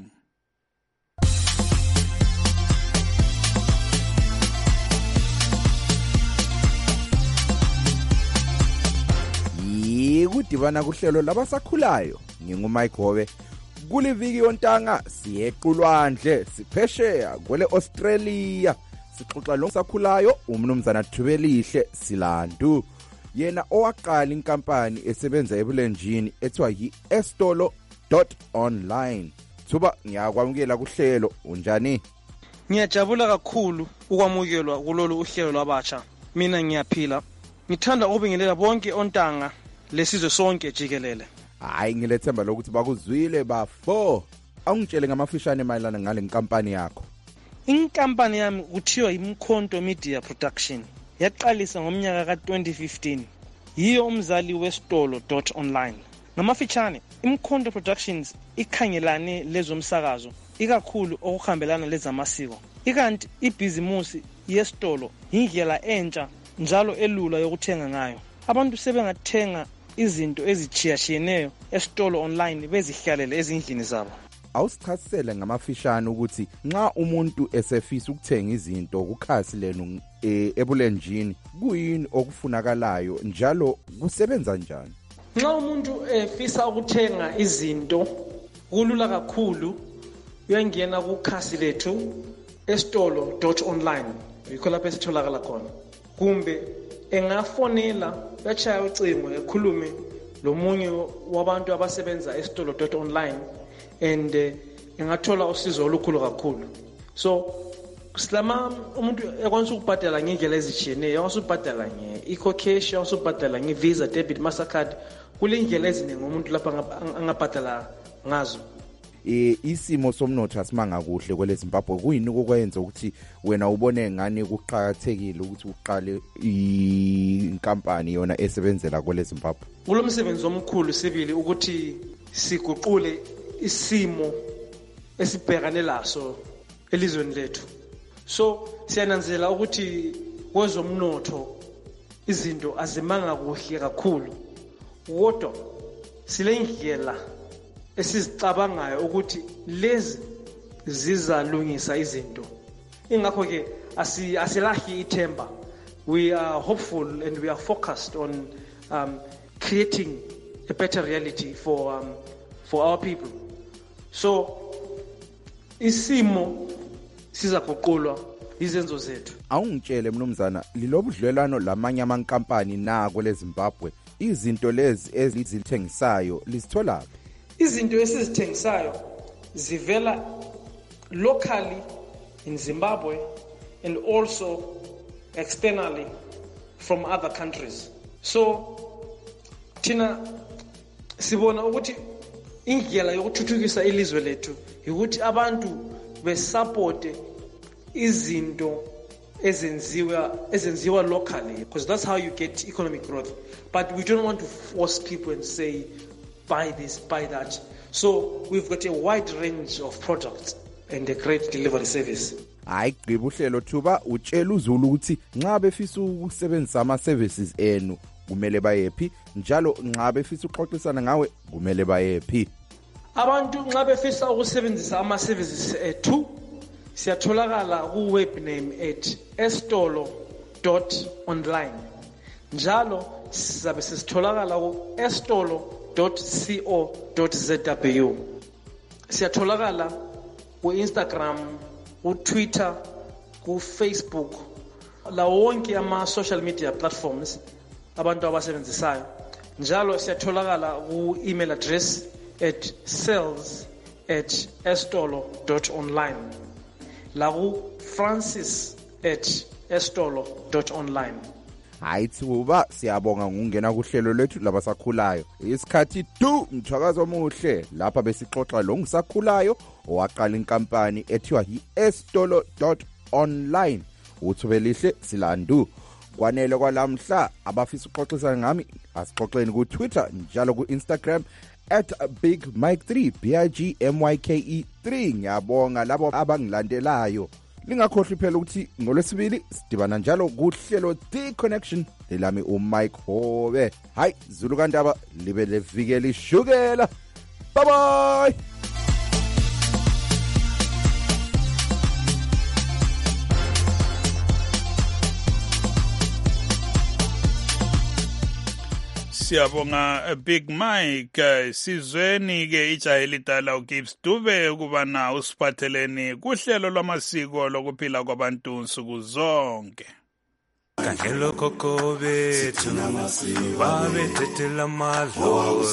Yikudibana kuhlelo labasakhulayo ngingumike Hobe. Kuliviki yontanga siyequlwandle siphesheya kwele Australia sixoxa lo sakhulayo umnumzana Thubelihle Silandu, yena owaqala inkampani esebenza ebulenjini ethiwa yi-estolo dot online. Thuba ngiyakwamukela kuhlelo, unjani? Ngiyajabula kakhulu ukwamukelwa kulolu uhlelo lwabatsha. Mina ngiyaphila, ngithanda ukubingelela bonke ontanga lesizwe sonke jikelele. Hayi ngilethemba lokuthi bakuzwile bafo. Awungitshele ngamafishane mayelana ngale nkampani yakho. Inkampani yami kuthiwa iMkhonto Media Production. Yaqalisa ngomnyaka ka twenty fifteen. Yiyo umzali westolo dot online. Ngamafishane, iMkhonto Productions ikhangelane lezomsakazo, ikakhulu okuhambelana lezamasiko. Ikanti ibhizimusi yestolo indlela entsha njalo elula yokuthenga ngayo. Abantu sebengathenga izinto ezichiyashiyeneyo estolo online bezihlalele ezindlini zabo. Awusichasisele ngamafishane ukuthi nxa umuntu esefisa ukuthenga izinto kukhasi lenu e, ebulenjini kuyini okufunakalayo njalo kusebenza njani? Nxa umuntu efisa ukuthenga izinto kulula kakhulu, uyangena kukhasi lethu estolo dot online, yikho lapho esitholakala khona. Kumbe engafonela bachaya ucingo ekhulume lomunye wabantu abasebenza estolo dot online and uh, engathola usizo olukhulu kakhulu. So silama umuntu ekwanisa ukubhadala ngendlela ezitshiyeneyo, ekwanisa ukubhadala nge-eco cash, ekwanisa ukubhadala nge-Visa, debit, Mastercard. Kule ndlela eziningi umuntu lapha angabhadala ngazo. E isimo somnotho asimanga kuhle kwele Zimbabwe, kuyini okwenza ukuthi wena ubone ngani kuqhakathekile ukuthi uqale inkampani yona esebenzela kwele Zimbabwe? Kulo msebenzi omkhulu sibili ukuthi siguqule isimo esibhekane laso elizweni lethu. So siyananzela ukuthi kwezomnotho izinto azimanga kuhle kakhulu, kodwa silendlela esizicabangayo ukuthi lezi zizalungisa izinto. Ingakho ke asilahi ithemba. We are hopeful and we are focused on um, creating a better reality for um, for our people. So isimo sizaguqulwa izenzo zethu. Awungitshele mnumzana, lilobudlelwano lamanye amankampani na kwele Zimbabwe, izinto lezi ezithengisayo lizithola? Izinto esizithengisayo zivela locally in Zimbabwe and also externally from other countries. So thina sibona ukuthi indlela yokuthuthukisa ilizwe lethu ukuthi abantu besupporte izinto ezenziwa ezenziwa locally, because that's how you get economic growth. But we don't want to force people and say buy this, buy that. So we've got a wide range of products and a great delivery service. Hayi gqiba uhlelo Thuba, utshela uZulu ukuthi nxa befisa ukusebenzisa ama services enu kumele bayephi, njalo nxa befisa uxoxisana ngawe kumele bayephi? Abantu nxa befisa ukusebenzisa ama services ethu siyatholakala ku web name at estolo dot online. Njalo sizabe sisitholakala ku estolo dot co dot zw. Siyatholakala ku Instagram, ku Twitter, ku Facebook, la wonke ama social media platforms abantu abasebenzisayo. Njalo siyatholakala ku email address at sales at estolo dot online. Lagu Francis at estolo dot online. Hayi thuba siyabonga ngungena kuhlelo lwethu labasakhulayo. Isikhathi du mthwakazo omuhle lapha besixoxa lo ngisakhulayo owaqala inkampani ethiwa yi-estolo dot online. Uthubelihle silandu. Kwanele kwalamhla abafisa uxoxisana ngami asixoxeni ku Twitter njalo ku Instagram at Big Mike three B I G M Y K E three. Ngiyabonga labo abangilandelayo. Lingakhohlwa phela ukuthi ngolwesibili sidibana njalo kuhlelo The Connection elami uMike Hobe. Hayi Zulu kaNdaba libe levikela ishukela. Bye bye. Siyabonga Big Mike. Sizweni ke ijayeli dala uGibbs Dube ukubana usiphatheleni kuhlelo lwamasiko lokuphila kwabantu nsuku zonke. Kangelo koko bethu babe thethela madlo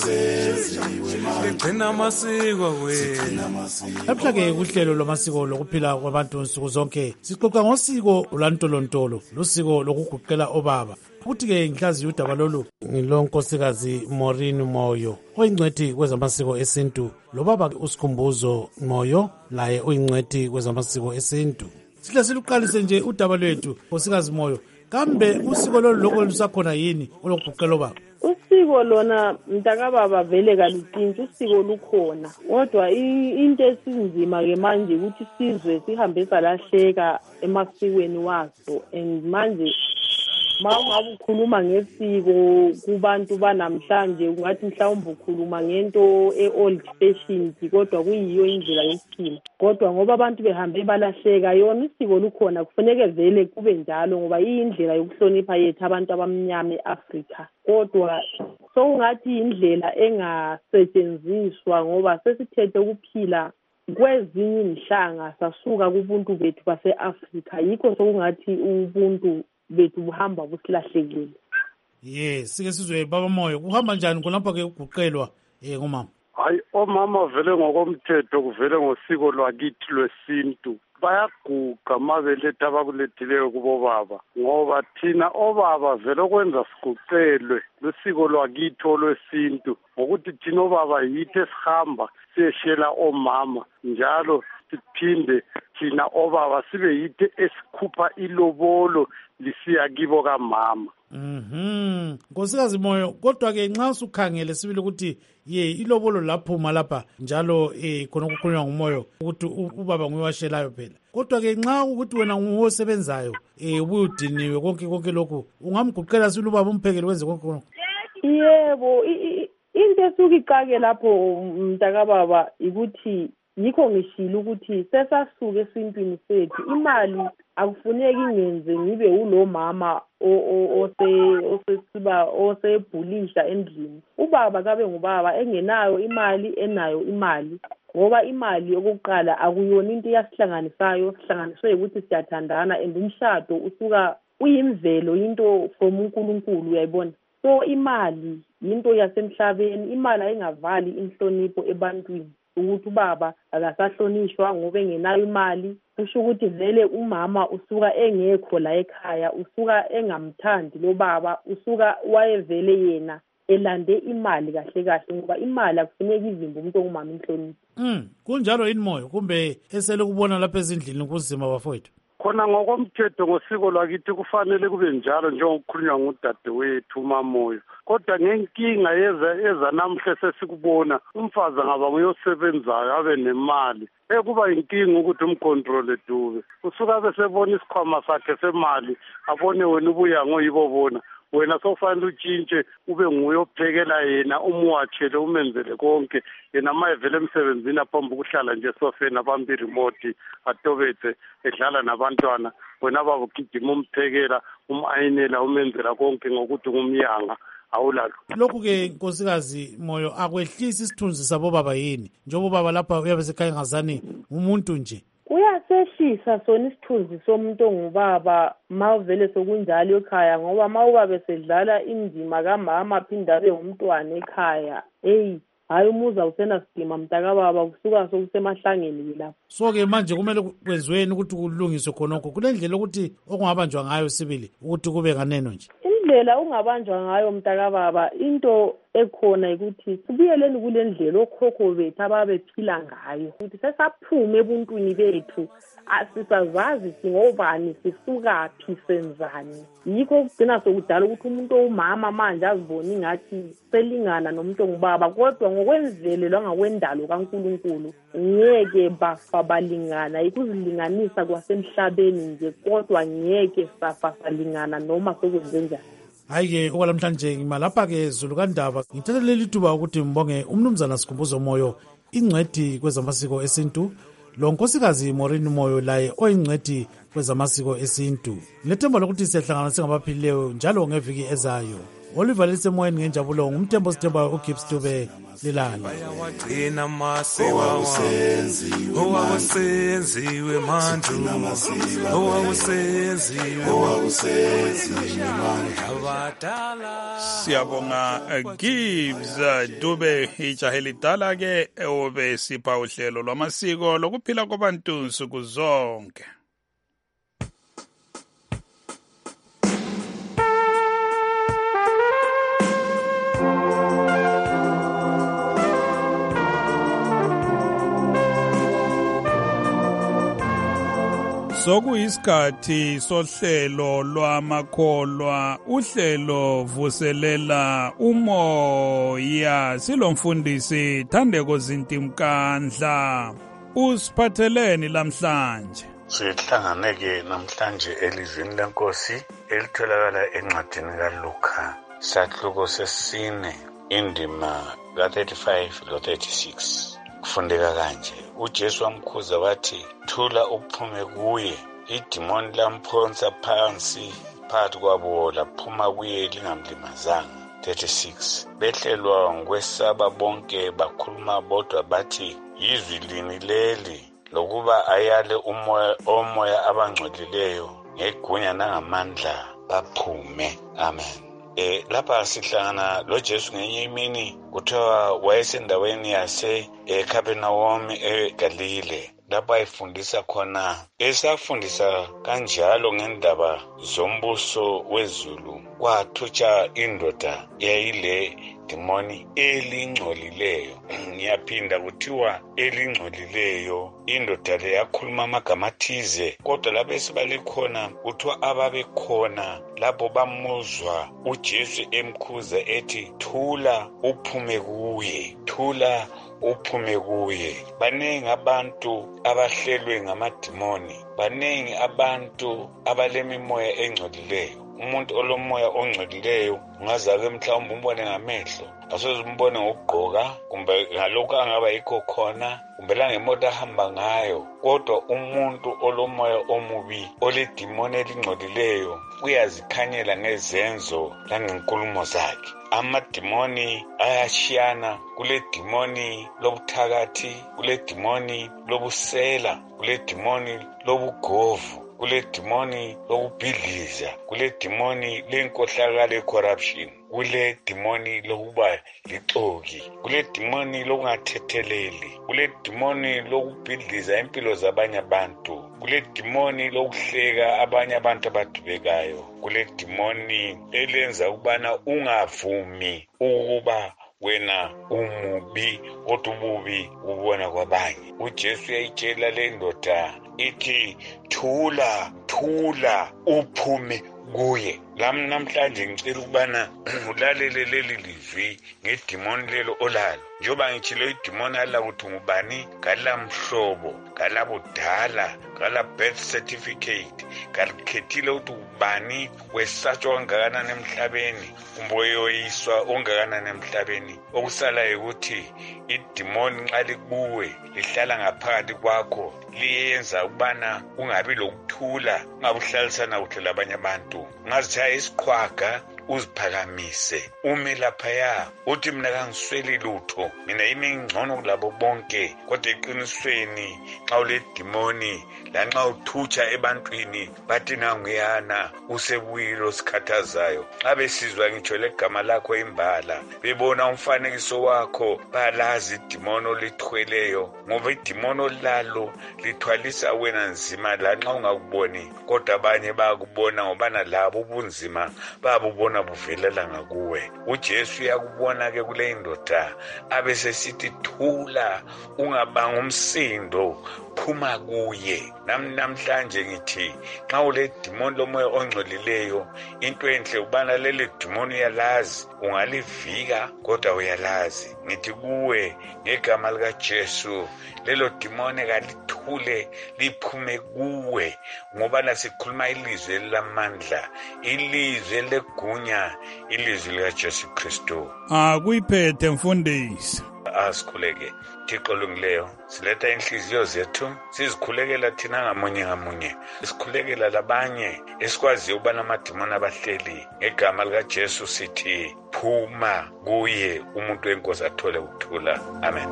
begcina amasiko wethu. Lapha ke uhlelo lwamasiko lokuphila kwabantu nsuku zonke sixoxa ngosiko olwantolontolo losiko lokuguqela obaba. Futhi ke ngihlazi udaba lolu ngilonkosikazi Maureen Moyo oyingcwethi kwezamasiko esintu lobaba uSikhumbuzo Moyo laye oyingcwethi kwezamasiko esintu. Sihle siluqalise nje udaba lwethu nkosikazi Moyo. Kambe usiko lolu lokho lusakhona yini olokuguqela obaba? Usiko lona mntakababa vele kaluthinti usiko lukhona kodwa into esinzima ke manje ukuthi sizwe sihambe salahleka emasikweni waso and manje mawungabe ukhuluma ngesiko kubantu banamhlanje ungathi mhlawumbe ukhuluma ngento e-old fashioned kodwa kuyiyo indlela yokuphila kodwa ngoba abantu behambe balahleka yona isiko lukhona kufanele vele kube njalo ngoba iyindlela yokuhlonipha yethu abantu abamnyama e-Africa kodwa sokungathi indlela engasetshenziswa ngoba sesithethe ukuphila kwezinye inhlanga sasuka kubuntu bethu base-Africa yikho sokungathi ubuntu bethu buhamba busilahlekile. Yes, sike sizwe baba Moyo kuhamba njani kulapha ke uguqelwa eh ngomama? Hayi omama vele ngokomthetho kuvele ngosiko lwakithi lwesintu bayaguqa mabeletha abakulethileyo kubo baba ngoba thina obaba vele kwenza siguqelwe losiko lwakithi olwesintu ngokuthi thina obaba yithi esihamba siyeshela omama njalo siphinde thina obaba sibe yithi esikhupha ilobolo lisiya kibo kamama. Mhm. Nkosikazi Moyo kodwa ke nxa usukhangele sibile ukuthi ye ilobolo laphuma lapha njalo eh khona ukukhulunywa ngumoyo ukuthi ubaba nguyewashelayo phela. Kodwa ke nxa ukuthi wena nguwosebenzayo eh ubudiniwe konke konke lokho ungamguqela sibile ubaba umphekele wenze konke konke. Yebo into esukiqake lapho mntakababa ukuthi yikho ngishilo ukuthi sesasuke esintwini sethu imali akufuneki ngenze ngibe ulo mama ose osesiba osebhulisha endlini ubaba kabe ngubaba engenayo imali enayo imali ngoba imali yokuqala akuyona into yasihlanganisayo sihlanganiswe ukuthi siyathandana and umshado usuka uyimvelo into from uNkulunkulu uyayibona so imali into yasemhlabeni imali ayingavali inhlonipho ebantwini ukuthi ubaba akasahlonishwa ngoba engenayo imali kusho ukuthi vele umama usuka engekho la ekhaya usuka engamthandi lo baba usuka wayevele yena elande imali kahle kahle ngoba imali akufuneki izimba umuntu ongumama inhlonipho. Mm kunjalo yini Moyo kumbe esele kubona lapha ezindlini kunzima bafowethu? Khona ngokomthetho ngosiko lwakithi kufanele kube njalo njengokukhulunywa ngudadewethu uMamoyo kodwa ngenkinga yeza eza namhle sesikubona umfazi angaba nguyosebenzayo abe nemali ekuba inkinga ukuthi umcontrol Dube usuka besebona isikhwama sakhe semali abone wena ubuya ngoyibo bona wena sofanele utshintshe ube nguye ophekela yena umwatshele umenzele konke yena mayevele emsebenzini aphambi ukuhlala nje sofeni abambi remote atobetse edlala nabantwana wena babugijima umphekela umayinela umenzela konke ngokuthi ngumyanga awulalo. Lokhu ke nkosikazi Moyo akwehlisi isithunzi sabo baba yini njengoba baba lapha uyabe sekhaya ngazani umuntu nje kuyasehlisa sona isithunzi somuntu ongubaba mawuvele sokunjalo ekhaya ngoba mawuba besedlala indima kamama aphinda abe umntwana ekhaya hey hayi umuza usenasidima mntakababa kusuka sokusemahlangeni lapho. So-ke manje kumele kwenziweni ukuthi kulungiswe khonokho kule ndlela ukuthi okungabanjwa ngayo sibili ukuthi kube nganeno nje. Indlela ungabanjwa ngayo mntakababa into ekhona ukuthi sibuyeleni kule ndlela okhokho bethu ababephila ngayo ukuthi sesaphume ebuntwini bethu asisazazi singobani sisukaphi senzani. Yikho kugcina sokudala ukuthi umuntu owumama manje azibona ingathi selingana nomuntu ongubaba kodwa ngokwenzele lwangakwendalo kaNkulunkulu ngeke bafa balingana ikuzilinganisa kwasemhlabeni nje kodwa ngeke safa salingana noma sokwenze njani. Hayi-ke okwalamhlanje ngima lapha-ke Zulu Kandaba ngithatha leli thuba ukuthi mbonge umnumzana Sikhumbuzo Moyo ingcedi kwezamasiko esintu lo nkosikazi Maureen Moyo laye oyingcedi kwezamasiko esintu. Ngilethemba lokuthi siyahlangana singabaphilileyo njalo ngeviki ezayo. Oliver lisemoyeni ngenjabulo ngumthembo sithembayo uGibbs Dube lilala. Bayawagcina amasiko owakusenziwe manje owakusenziwe abadala. Siyabonga Gibbs Dube ijahe lidala ke obe sipha uhlelo lwamasiko lokuphila kwabantu nsuku zonke. Sokuyisikhathi sohlelo lwamakholwa uhlelo vuselela umoya silomfundisi Thandeko Zintimkandla usiphatheleni lamhlanje. Sihlanganeke namhlanje elizwini lenkosi elitholakala encwadini kaLuka isahluko sesine indima ka thirty-five lo thirty-six. Kufundeka kanje uJesu wamkhuza wathi thula uphume kuye idimoni lamphonsa phansi phakathi kwabo laphuma kuye lingamlimazanga. thirty-six Behlelwa ngokwesaba bonke bakhuluma bodwa bathi yizwi lini leli lokuba ayale umoya omoya abangcolileyo ngegunya nangamandla baphume. Amen. Eh lapha sihlangana lo Jesu ngenye imini kuthiwa wayesendaweni yase eCapernaum eGalile lapha ayifundisa khona. Esafundisa kanjalo ngendaba zombuso wezulu kwathutsha indoda yayile demoni elingcolileyo. Ngiyaphinda kuthiwa elingcolileyo. Indoda le yakhuluma amagama athize kodwa lapho esibalikhona kuthiwa ababekhona lapho bamuzwa uJesu emkhuza ethi thula uphume kuye, thula uphume kuye. Baningi abantu abahlelwe ngamadimoni, baningi abantu abalemimoya engcolileyo. Umuntu olomoya ongcolileyo ungazake mhlawumbe umbone ngamehlo, asoze umbone ngokugqoka kumbe ngalokho angaba yikho khona kumbe la ngemoto ahamba ngayo. Kodwa umuntu olomoya omubi oledimoni elingcolileyo uyazikhanyela ngezenzo langenkulumo zakhe. Amadimoni ayashiyana, kule dimoni lobuthakathi, kule dimoni lobusela, kule dimoni lobugovu, kule dimoni lokubhidliza, kule dimoni lenkohlakalo corruption, kule dimoni lokuba lixoki, kule dimoni lokungathetheleli, kule dimoni lokubhidliza impilo zabanye abantu, kule dimoni lokuhleka abanye abantu abadubekayo, kule dimoni elenza ukubana ungavumi ukuba wena umubi kodwa ububi ubona kwabanye. uJesu uyayitshela le ndoda ithi thula thula uphume kuye. Lami namhlanje ngicela ukubana ulalele leli lizwi ngedimoni lelo olalo. Njoba ngitshilo idimoni ala ukuthi ngubani, kala mhlobo, kala budala, kala birth certificate, kalikhethile ukuthi ubani, wesatshwa ongakanani emhlabeni, kumbe yoyiswa ongakanani emhlabeni. Okusalayo ukuthi idimoni nxa likuwe lihlala ngaphakathi kwakho liyenza ukubana ungabi lokuthula, ungabuhlalisana kuhle labanye abantu, ngazitshaya isiqhwaga uziphakamise ume laphaya uthi mina kangisweli lutho mina yimi ngcono kulabo bonke kodwa eqinisweni xa ule demoni lanxa uthutsha ebantwini bathi nanguyana usebuyilo sikhathazayo xa besizwa ngitsho legama lakho imbala bebona umfanekiso wakho balazi idemoni olithweleyo ngoba idemoni lalo lithwalisa wena nzima lanxa ungakuboni kodwa abanye bayakubona ngoba nalabo ubunzima babubona buvelela ngakuwe uJesu yakubona ke kule indoda abesesithi thula ungabanga umsindo phuma kuye nami namhlanje ngithi xa ule demoni lomoya ongcolileyo into enhle ubana lele demoni yalazi ungalivika kodwa uyalazi ngithi kuwe ngegama lika Jesu lelo demoni kalithule liphume kuwe ngoba nasikhuluma ilizwi lamandla ilizwi legunya ilizwi lika Jesu Kristu akuyiphethe mfundisi asikhuleke Thixo lungileyo siletha inhliziyo zethu sizikhulekela thina ngamunye ngamunye sikhulekela labanye esikwazi ubana amadimoni abahleli ngegama lika Jesu sithi phuma kuye umuntu wenkosi athole ukuthula amen.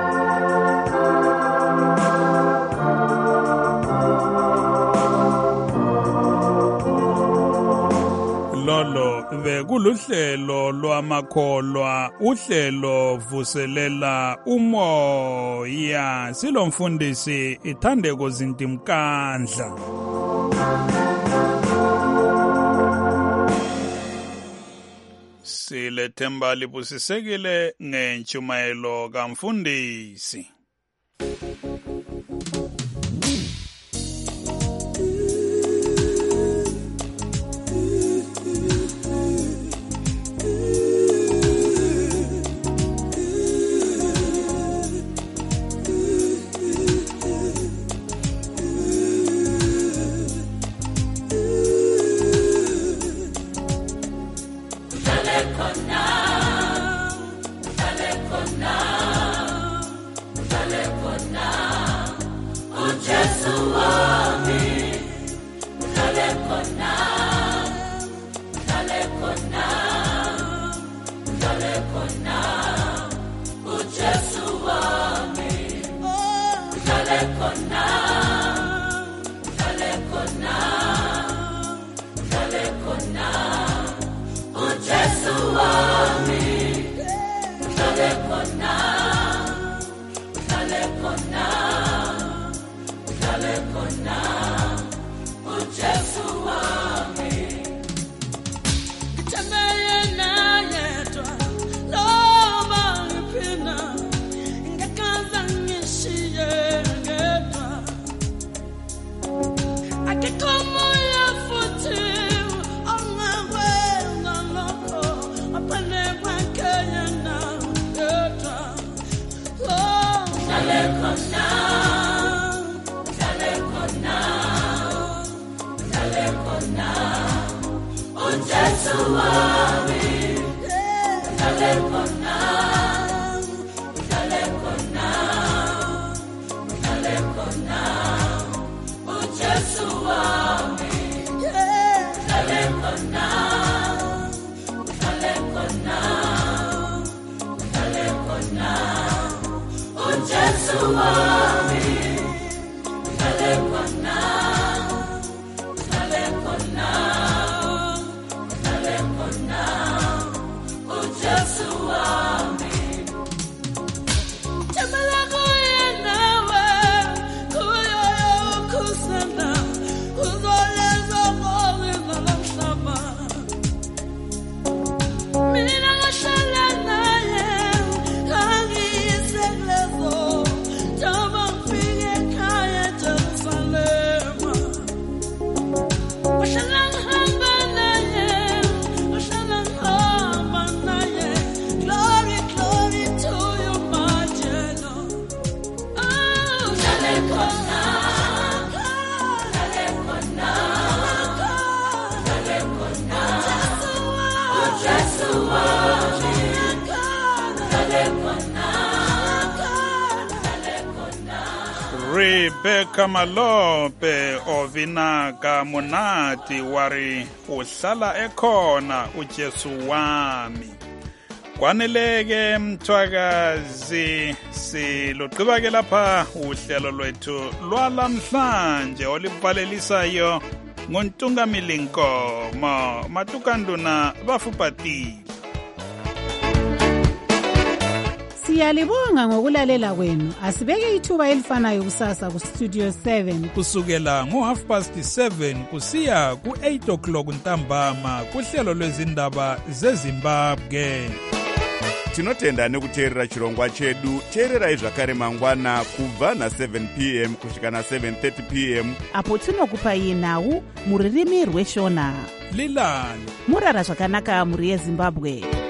Lolo bekuluhlelo lwamakholwa uhlelo vuselela umoya silomfundisi Ithandeko Zintimkandla. Silethemba libusisekile ngentshumayelo kamfundisi. Come on. Rebecca Malope ovinaka monati wari uhlala ekhona uJesu wami. Kwaneleke mthwakazi siluqiba ke lapha uhlelo lwethu lwalamhlanje olibhalelisayo ngontungamili Nkomo matukanduna bafupatile. Siyalibonga ngokulalela kwenu. Asibeke ithuba elifanayo kusasa ku Studio seven kusukela ngo half past seven kusiya ku eight o'clock ntambama kuhlelo lwezindaba zeZimbabwe. Tinotenda nekuteerera chirongwa chedu. Teererai zvakare mangwana kubva na seven p m kusvika na seven thirty p m apo tinokupai nhau muririmi rweshona. Lilani murara zvakanaka muri yeZimbabwe.